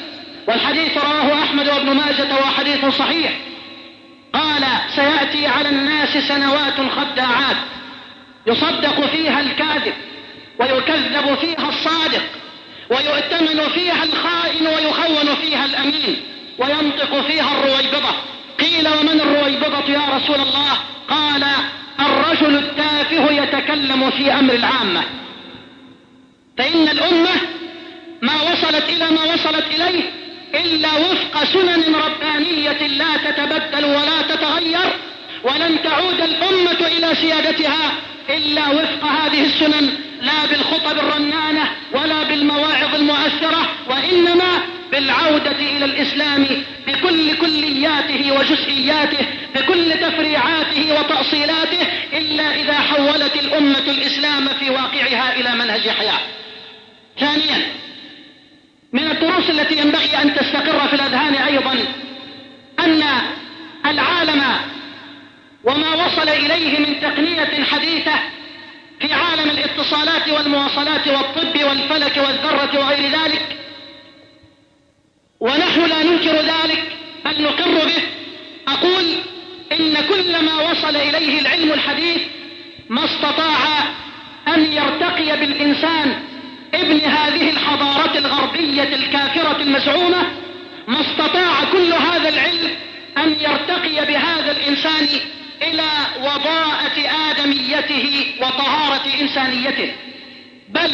والحديث رواه أحمد وابن ماجة وحديث صحيح. قال: سيأتي على الناس سنوات خداعات يصدق فيها الكاذب ويكذب فيها الصادق ويؤتمن فيها الخائن ويخون فيها الأمين وينطق فيها الرويبضة. قيل: ومن الرويبضة يا رسول الله؟ قال: الرجل التافه يتكلم في أمر العامة. فإن الأمة ما وصلت إلى ما وصلت إليه إلا وفق سنن ربانية لا تتبدل ولا تتغير، ولن تعود الأمة إلى سيادتها إلا وفق هذه السنن، لا بالخطب الرنانة ولا بالمواعظ المؤثرة، وإنما بالعودة إلى الإسلام بكل كلياته وجزئياته، بكل تفريعاته وتأصيلاته، إلا إذا حولت الأمة الإسلام في واقعها إلى منهج حياة. ثانيا، من الدروس التي ينبغي أن تستقر في الأذهان أيضا أن العالم وما وصل إليه من تقنية حديثة في عالم الاتصالات والمواصلات والطب والفلك والذرة وغير ذلك، ونحن لا ننكر ذلك بل نقر به، أقول إن كل ما وصل إليه العلم الحديث ما استطاع أن يرتقي بالإنسان ابن هذه الحضارة الغربية الكافرة المزعومة، ما استطاع كل هذا العلم أن يرتقي بهذا الإنسان إلى وضاءة آدميته وطهارة إنسانيته، بل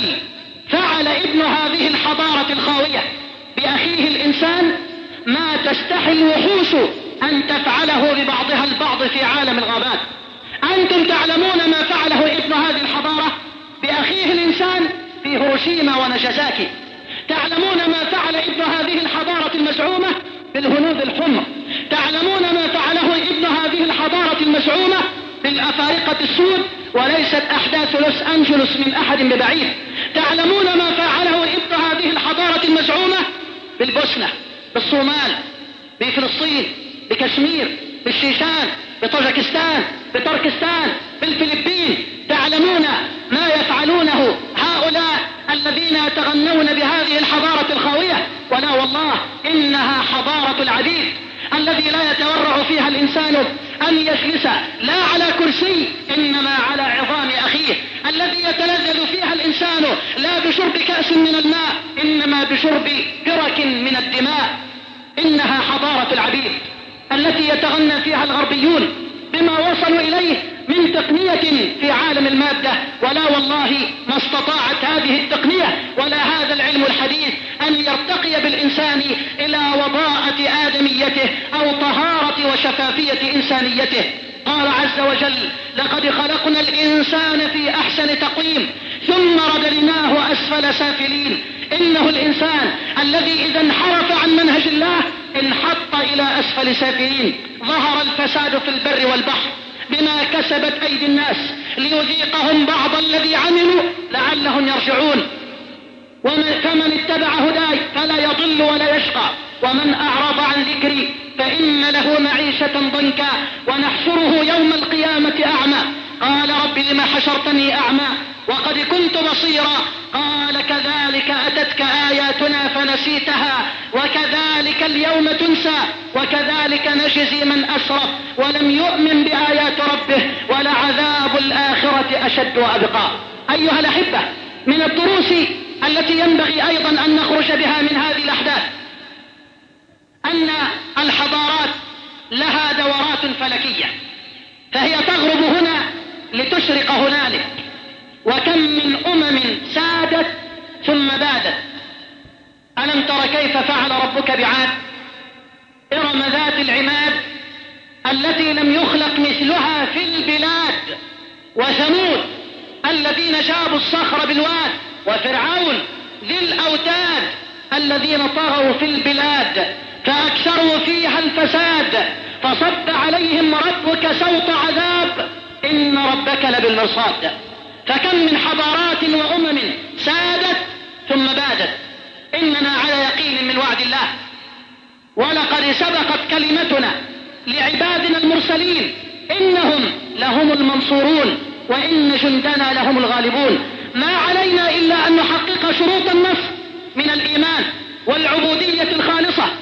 فعل ابن هذه الحضارة الخاوية بأخيه الإنسان ما تستحي الوحوش أن تفعله ببعضها البعض في عالم الغابات. أنتم تعلمون ما فعله ابن هذه الحضارة بأخيه الإنسان في هيروشيما وناجازاكي، تعلمون ما فعل ابن هذه الحضارة المزعومة بالهنود الحمر، تعلمون ما فعله ابن هذه الحضارة المزعومة بالأفارقة السود، وليست أحداث لوس أنجلوس من أحد ببعيد، تعلمون ما فعله ابن هذه الحضارة المزعومة بالبوسنة، بالصومال، بفلسطين، بكشمير، بالشيشان، بطاجكستان، بتركستان، بالفلبين، تعلمون ما يفعلونه هؤلاء الذين يتغنون بهذه الحضارة الخاوية. ولا والله إنها حضارة العبيد الذي لا يتورع فيها الإنسان أن يجلس لا على كرسي إنما على عظام أخيه، الذي يتلذذ فيها الإنسان لا بشرب كأس من الماء إنما بشرب برك من الدماء. إنها حضارة العبيد التي يتغنى فيها الغربيون بما وصلوا إليه من تقنية في عالم المادة، ولا والله ما استطاعت هذه التقنية ولا هذا العلم الحديث أن يرتقي بالإنسان إلى وضاءة آدميته أو طهارة وشفافية إنسانيته. قال عز وجل: لقد خلقنا الإنسان في أحسن تقويم ثم رددناه أسفل سافلين. إنه الإنسان الذي إذا انحرف عن منهج الله انحط إلى أسفل سافلين. ظهر الفساد في البر والبحر بما كسبت أيدي الناس ليذيقهم بعض الذي عملوا لعلهم يرجعون. فمن اتبع هداي فلا يضل ولا يشقى، ومن أعرض عن ذكري فإن له معيشة ضنكا ونحشره يوم القيامة أعمى. قال: رب لم حشرتني أعمى وقد كنت بصيرا. قال: كذلك أتتك آياتنا فنسيتها وكذلك اليوم تنسى وكذلك نجزي من أسرف ولم يؤمن بآيات ربه ولعذاب الآخرة أشد وأبقى. أيها الأحبة، من الدروس التي ينبغي أيضا أن نخرج بها من هذه الأحداث أن الحضارات لها دورات فلكية، فهي تغرب هنا لتشرق هنالك. وكم من أمم سادت ثم بادت. ألم تر كيف فعل ربك بعاد؟ إرم ذات العماد التي لم يخلق مثلها في البلاد، وثمود الذين جابوا الصخر بالواد، وفرعون ذي الأوتاد الذين طغوا في البلاد فأكثروا فيها الفساد فصب عليهم ربك سوط عذاب إن ربك لبالمرصاد. فكم من حضارات وأمم سادت ثم بادت. إننا على يقين من وعد الله، ولقد سبقت كلمتنا لعبادنا المرسلين إنهم لهم المنصورون وإن جندنا لهم الغالبون. ما علينا إلا أن نحقق شروط النصر من الإيمان والعبودية الخالصة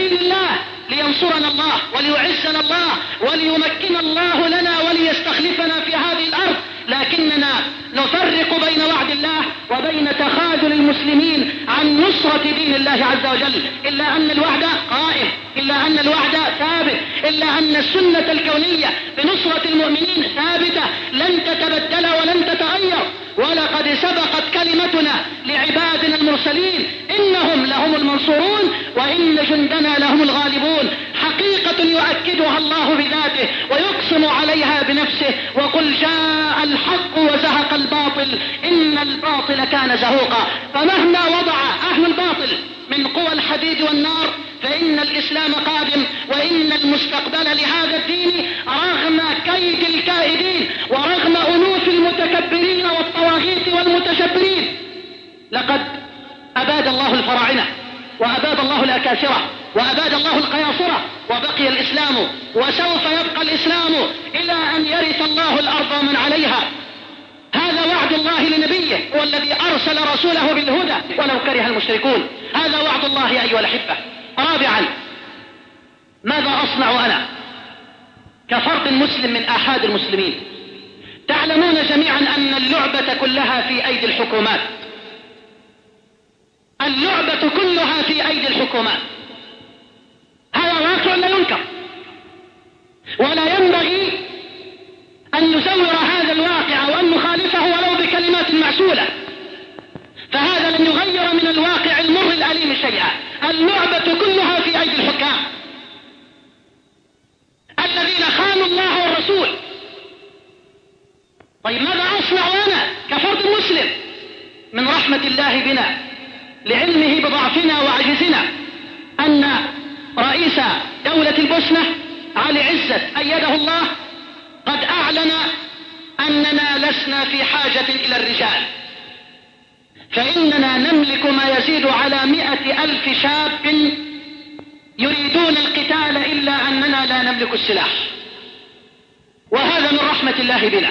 سبيل الله لينصرنا الله وليعزنا الله وليمكن الله لنا وليستخلفنا في هذه الأرض، لكننا نفرق بين وعد الله وبين تخاذل المسلمين عن نصرة دين الله عز وجل. إلا أن الوعد قائم، إلا أن الوعد ثابت، إلا أن السنة الكونية بنصرة المؤمنين ثابتة لن تتبدل ولن تتغير. ولقد سبقت كلمتنا لعبادنا المرسلين إنهم لهم المنصورون وإن جندنا لهم الغالبون، حقيقة يؤكدها الله بذاته ويقسم عليها بنفسه: وقل جاء الحق وزهق الباطل إن الباطل كان زهوقا. فمهما وضع أهل الباطل من قوى الحديد والنار فإن الإسلام قادم، وإن المستقبل لهذا الدين رغم كيد الكائدين ورغم أنوف المتكبرين والطواغيت والمتشبرين. لقد أباد الله الفراعنة وأباد الله الأكاسرة وأباد الله القياصرة وبقي الإسلام، وسوف يبقى الإسلام إلى أن يرث الله الأرض ومن عليها. هذا وعد الله لنبيه، هو الذي أرسل رسوله بالهدى ولو كره المشركون. هذا وعد الله أيها الأحبة. رابعا، ماذا أصنع أنا كفرد مسلم من آحاد المسلمين؟ تعلمون جميعا أن اللعبة كلها في أيدي الحكومات، اللعبة كلها في أيدي الحكومات. هذا واقع لا ينكر، ولا ينبغي أن نزور هذا الواقع وأن نخالفه ولو بكلمات معسولة، فهذا لن يغير من الواقع المر الأليم شيئا. اللعبة كلها في أيدي الحكام الذين خانوا الله والرسول. طيب ماذا أصنع أنا كفرد مسلم؟ من رحمة الله بنا لعلمه بضعفنا وعجزنا أن رئيس دولة البوسنة علي عزت أيده الله قد أعلن أننا لسنا في حاجة إلى الرجال، فإننا نملك ما يزيد على مئة ألف شاب يريدون القتال إلا أننا لا نملك السلاح. وهذا من رحمة الله بنا.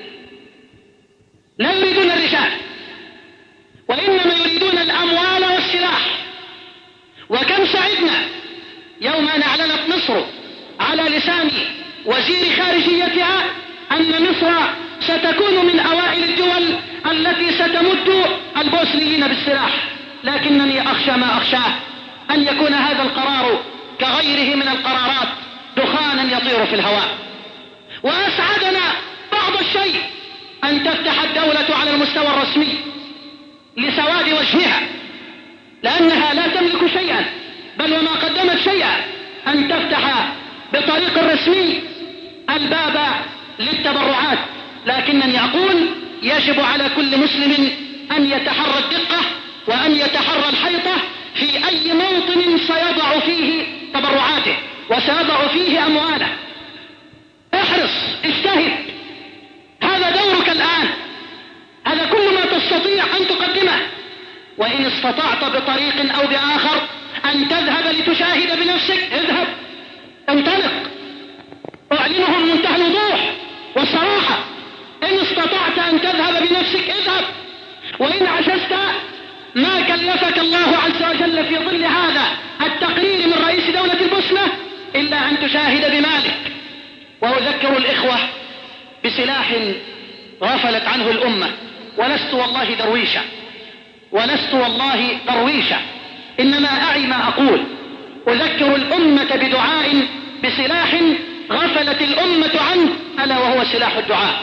لا يريدون الرجال وإنما يريدون الأموال والسلاح. وكم سعدنا يوم أن أعلنت مصر على لسان وزير خارجيتها أن مصر ستكون من أوائل الدول التي ستمد البوسنيين بالسلاح. لكنني أخشى ما أخشاه أن يكون هذا القرار كغيره من القرارات دخانا يطير في الهواء. وأسعدنا بعض الشيء أن تفتح الدولة على المستوى الرسمي لسواد وجهها، لأنها لا تملك شيئا بل وما قدمت شيئا، أن تفتح بطريق رسمي الباب للتبرعات. لكنني أقول يجب على كل مسلم أن يتحرى الدقة وأن يتحرى الحيطة في أي موطن سيضع فيه تبرعاته وسيضع فيه أمواله. احرص، اجتهد، هذا دورك الآن، هذا كل ما تستطيع أن تقدمه. وإن استطعت بطريق أو بآخر أن تذهب لتشاهد بنفسك اذهب، انطلق، أعلنه بمنتهى الوضوح والصراحة. إن استطعت أن تذهب بنفسك اذهب، وإن عجزت ما كلفك الله عز وجل في ظل هذا التقرير من رئيس دولة البوسنة إلا أن تشاهد بمالك. وأذكر الإخوة بسلاح غفلت عنه الأمة، ولست والله درويشا ولست والله درويشا إنما أعي ما أقول. أذكر الأمة بدعاء بسلاح غفلت الأمة عنه، ألا وهو سلاح الدعاء.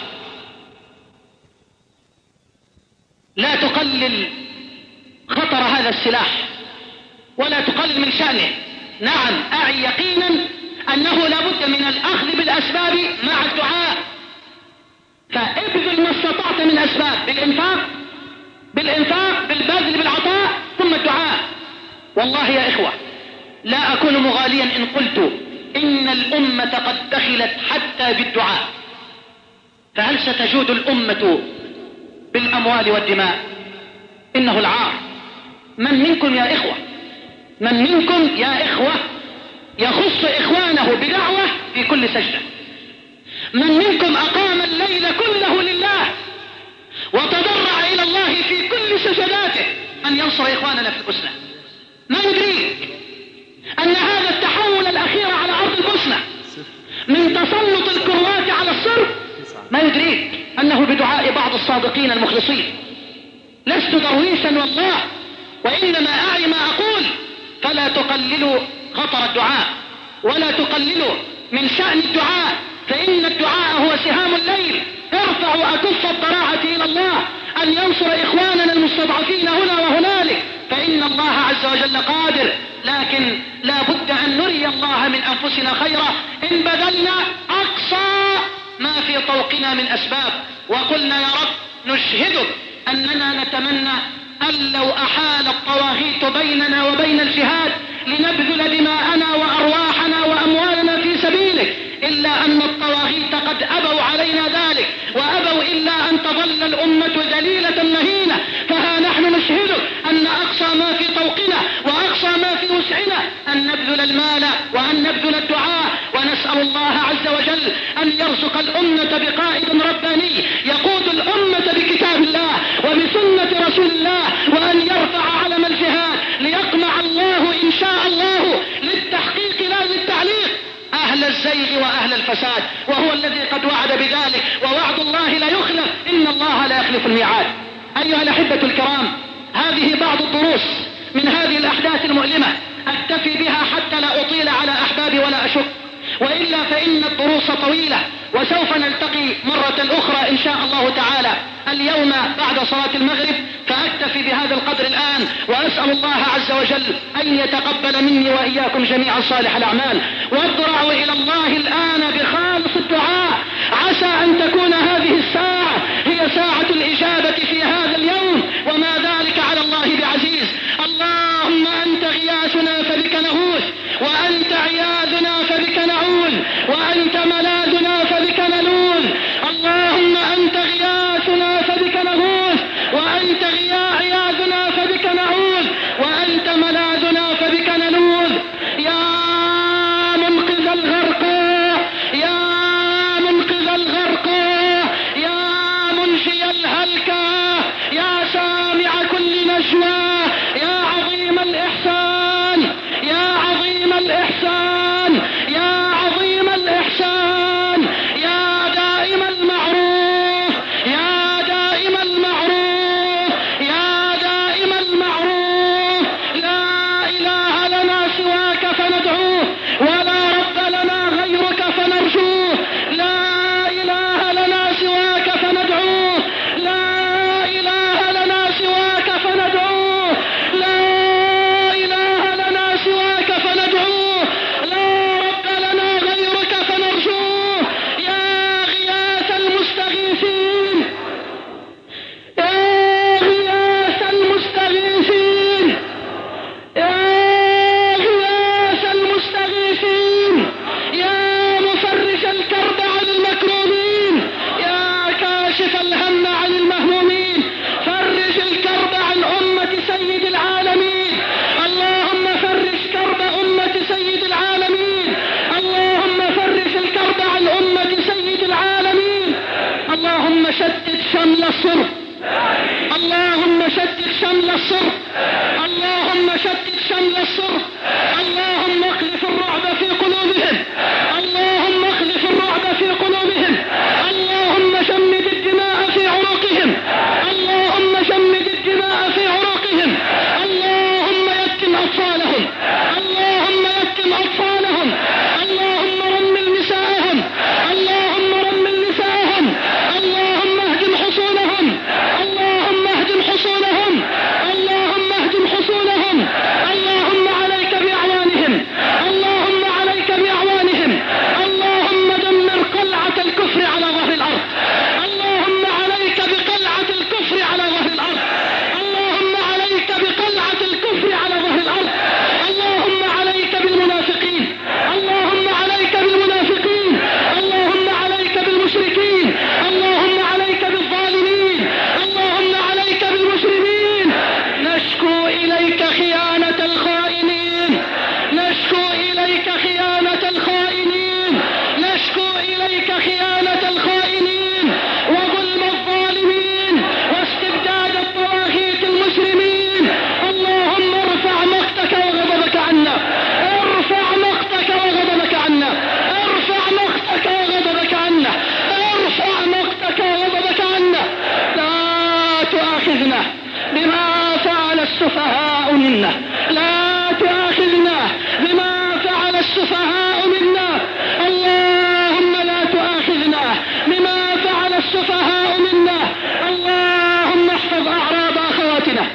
لا تقلل خطر هذا السلاح ولا تقلل من شأنه. نعم أعي يقينا أنه لا بد من الأخذ بالأسباب مع الدعاء، فابذل ما استطعت من أسباب بالإنفاق بالإنفاق بالبذل بالعطاء ثم الدعاء. والله يا إخوة لا أكون مغاليا إن قلت إن الأمة قد دخلت حتى بالدعاء. فهل ستجود الأمة بالأموال والدماء؟ إنه العار. من منكم يا إخوة من منكم يا إخوة يخص إخوانه بدعوة في كل سجدة؟ من منكم أقام الليل كله لله وتضرع إلى الله في كل سجداته أن ينصر إخواننا في البوسنة؟ ما يدريك أن هذا ما يدريك أنه بدعاء بعض الصادقين المخلصين. لست درويشا والله، وإنما أعي ما أقول، فلا تقللوا خطر الدعاء ولا تقللوا من شأن الدعاء، فإن الدعاء هو سهام الليل. ارفعوا أكف الضراعة إلى الله أن ينصر إخواننا المستضعفين هنا وهنالك، فإن الله عز وجل قادر، لكن لا بد أن نري الله من أنفسنا خيرا إن بذلنا أقصى ما في طوقنا من أسباب، وقلنا يا رب نشهدك أننا نتمنى أن لو أحال الطواغيت بيننا وبين الجهاد لنبذل دماءنا وأرواحنا وأموالنا في سبيلك، إلا أن الطواغيت قد أبوا علينا ذلك، وأبوا إلا أن تظل الأمة ذليلة مهينة. فها نحن نشهدك أن أقصى ما في طوقنا وأقصى ما في وسعنا أن نبذل المال وأن نبذل الدعاء، ونسأل الله عز وجل أن يرزق الأمة بقائد رباني يقود الأمة بكتاب الله وبسنة رسول الله، وأن يرفع علم الجهاد ليقمع الله إن شاء الله للتحقيق لا للتعليق أهل الزيغ وأهل الفساد، وهو الذي قد وعد بذلك، ووعد الله لا يخلف، إن الله لا يخلف الميعاد. أيها الأحبة الكرام، هذه بعض الدروس من هذه الأحداث المؤلمة، أكتفي بها حتى لا أطيل على أحبابي ولا أشك، وإلا فإن الدروس طويلة، وسوف نلتقي مرة أخرى إن شاء الله تعالى اليوم بعد صلاة المغرب، فأكتفي بهذا القدر الآن، وأسأل الله عز وجل أن يتقبل مني وإياكم جميعا صالح الأعمال، واضرعوا إلى الله الآن بخالص الدعاء، عسى أن تكون هذه الساعة هي ساعة الإجابة في هذا اليوم، وما ذلك على الله بعزيز. اللهم أنت غياثنا فبك نغوث، وأنت عياذنا فبك نعوذ، وأنت ملاذنا فبك نلوذ. اللهم أنت غياثنا فبك نغوث، وأنت عياذنا فبك نعوذ، وأنت ملاذنا فبك نلوذ. يا منقذ الغرق، يا منقذ الغرق، يا منجي الهلكة، يا سامع كل نجوى، يا عظيم الإحسان، يا عظيم الإحسان، يا عظيم الإحسان، يا دائم المعروف، يا دائم المعروف، يا دائم المعروف. لا إله لنا سواك فندعوه، ولا رب لنا غيرك فنرجوه. لا إله لنا سواك فندعوه، لا إله لنا سواك فندعوه، لا إله لنا سواك فندعوه، لا رب لنا غيرك فنرجوه. يا غياث المستغيثين، يا غياث المستغيثين، يا غياث المستغيثين، يا مفرج الكرب عن المكروبين، يا كاشف الهم عن المهمومين، فرج الكرب عن أمة سيد العالمين. اللهم فرج كرب أمة سيد العالمين، اللهم فرج الكرب عن أمة سيد العالمين. اللهم شتت شمل الصرف، اللهم شتت شمل الصرف، اللهم شتت شمل الصرف. اللهم اخلف الرعب في قلوبهم، اللهم اخلف الرعب في قلوبهم. اللهم جمد الدماء في عروقهم، اللهم جمد الدماء في عروقهم. اللهم يتم أطفالهم، اللهم يتم أطفالهم. اللهم رمل نساءهم، اللهم رمل نساءهم. اللهم اهدم حصونهم، اللهم اهدم حصونهم، اللهم اهدم حصونهم. اللهم عليك بأعوانهم، اللهم عليك بأعوانهم. اللهم دمر قلعة الكفر على ظهر الأرض، اللهم عليك بقلعة الكفر على ظهر الأرض، اللهم عليك بقلعة الكفر على ظهر الأرض. اللهم السفهاء منا، اللهم لا تؤاخذنا بما فعل السفهاء منا. اللهم احفظ أعراض أخواتنا،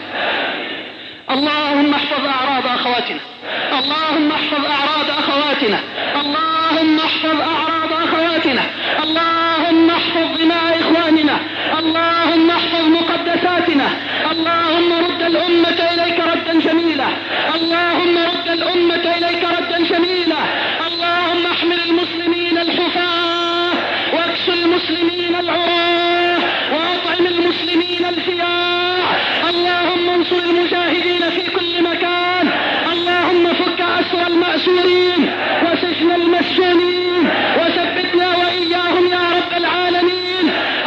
اللهم احفظ أعراض أخواتنا، اللهم احفظ أعراض أخواتنا، اللهم احفظ أعراض أخواتنا، اللهم احفظ دماء إخواننا، اللهم احفظ مقدساتنا، اللهم رد الأمة إليك ردا جميلا، اللهم رد الأمة إليك ردا جميلا، اللهم احمل المسلمين الحفاة واكس المسلمين العراة وأطعم المسلمين الجياع، اللهم انصر المجاهدين في كل مكان، اللهم فك أسر المأسورين وسجن المسجونين وثبتنا وإياهم يا رب العالمين.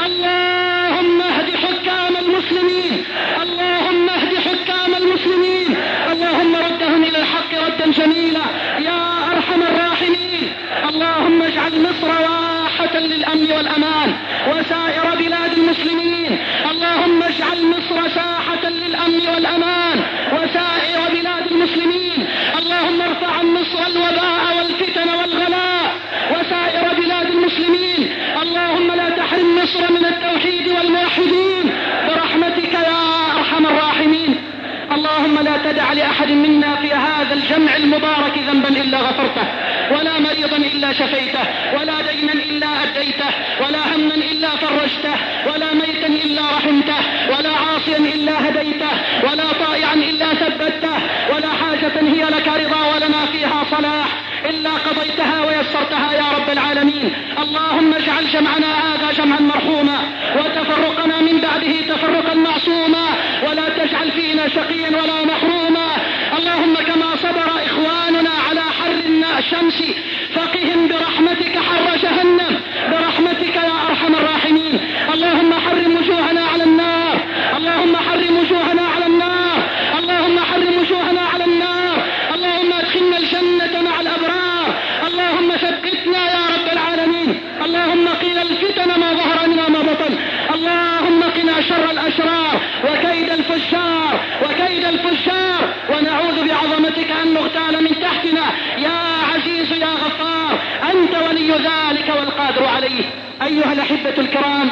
اللهم اهد حكام المسلمين، اللهم اهد حكام المسلمين، اللهم ردهم إلى الحق ردا جميلا يا أرحم الراحمين. اللهم اجعل مصر واحة للأمن والأمان وسائر بلاد المسلمين، اللهم اجعل مصر ساحة للأمن والأمان وسائر بلاد المسلمين، اللهم ارفع عن مصر الوباء والفتن والغلاء وسائر بلاد المسلمين، اللهم لا تحرم مصر من التوحيد والموحدين برحمتك يا أرحم الراحمين. اللهم لا تدع لأحد منا في هذا الجمع المبارك ذنبا إلا غفرته، ولا مريضا إلا شفيته، ولا دينا إلا أديته، ولا هما إلا فرجته، ولا ميتا إلا رحمته، ولا عاصيا إلا هديته، ولا طائعا إلا ثبته، ولا حاجة هي لك رضا ولنا فيها صلاح إلا قضيتها ويسرتها يا رب العالمين. اللهم اجعل جمعنا هذا جمعا مرحوما وتفرقنا من بعده تفرقا معصوما، ولا تجعل فينا شقيا ولا محروما. اللهم كما صبر إخواننا على حر الشمس فقهم برحمتك حر جهنم برحمتك يا أرحم الراحمين. اللهم حرم وجوهنا على النار، اللهم حرم وجوهنا على النار، اللهم حرم وجوهنا على النار، اللهم ادخلنا الجنة مع الأبرار، اللهم ثبتنا يا رب العالمين. اللهم قنا الفتن ما ظهر منها ما بطن، اللهم قنا شر الأشرار وكيد الفجار وكيد الفجار، ونعوذ بعظمتك أن نغتال من تحتنا يا عزيز يا غفار، أنت ولي ذلك والقادر عليه. أيها الأحبة الكرام،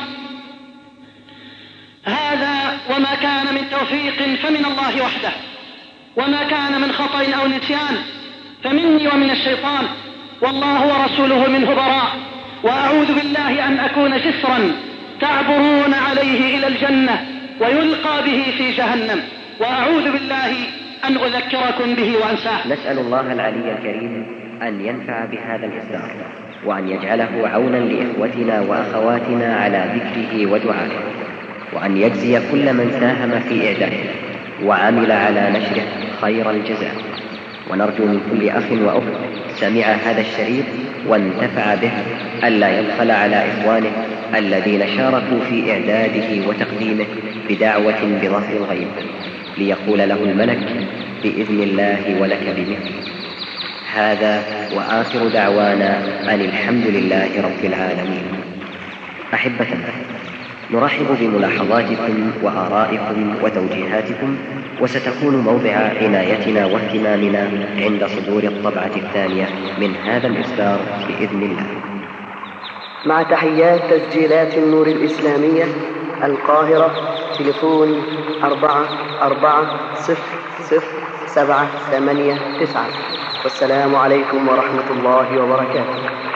هذا وما كان من توفيق فمن الله وحده، وما كان من خطأ أو نسيان فمني ومن الشيطان، والله ورسوله منه براء. وأعوذ بالله أن أكون جسرا تعبرون عليه إلى الجنة ويلقى به في جهنم، وأعوذ بالله أن أذكركم به وأنساه. نسأل الله العلي الكريم أن ينفع بهذا الإصدار، وأن يجعله عونا لإخوتنا وأخواتنا على ذكره ودعائه، وأن يجزي كل من ساهم في إعداده وعمل على نشره خير الجزاء. ونرجو من كل أخ وأخت سمع هذا الشريط وانتفع به ألا يبخل على إخوانه الذين شاركوا في إعداده وتقديمه بدعوة بظهر الغيب، ليقول له الملك بإذن الله ولك بمثله. هذا وآخر دعوانا أن الحمد لله رب العالمين. أحبتنا، نرحب بملاحظاتكم وآرائكم وتوجيهاتكم، وستكون موضع عنايتنا واهتمامنا عند صدور الطبعة الثانية من هذا الإصدار بإذن الله. مع تحيات تسجيلات النور الإسلامية، القاهرة، تليفون أربعة أربعة صفر صفر سبعة ثمانية تسعة، والسلام عليكم ورحمة الله وبركاته.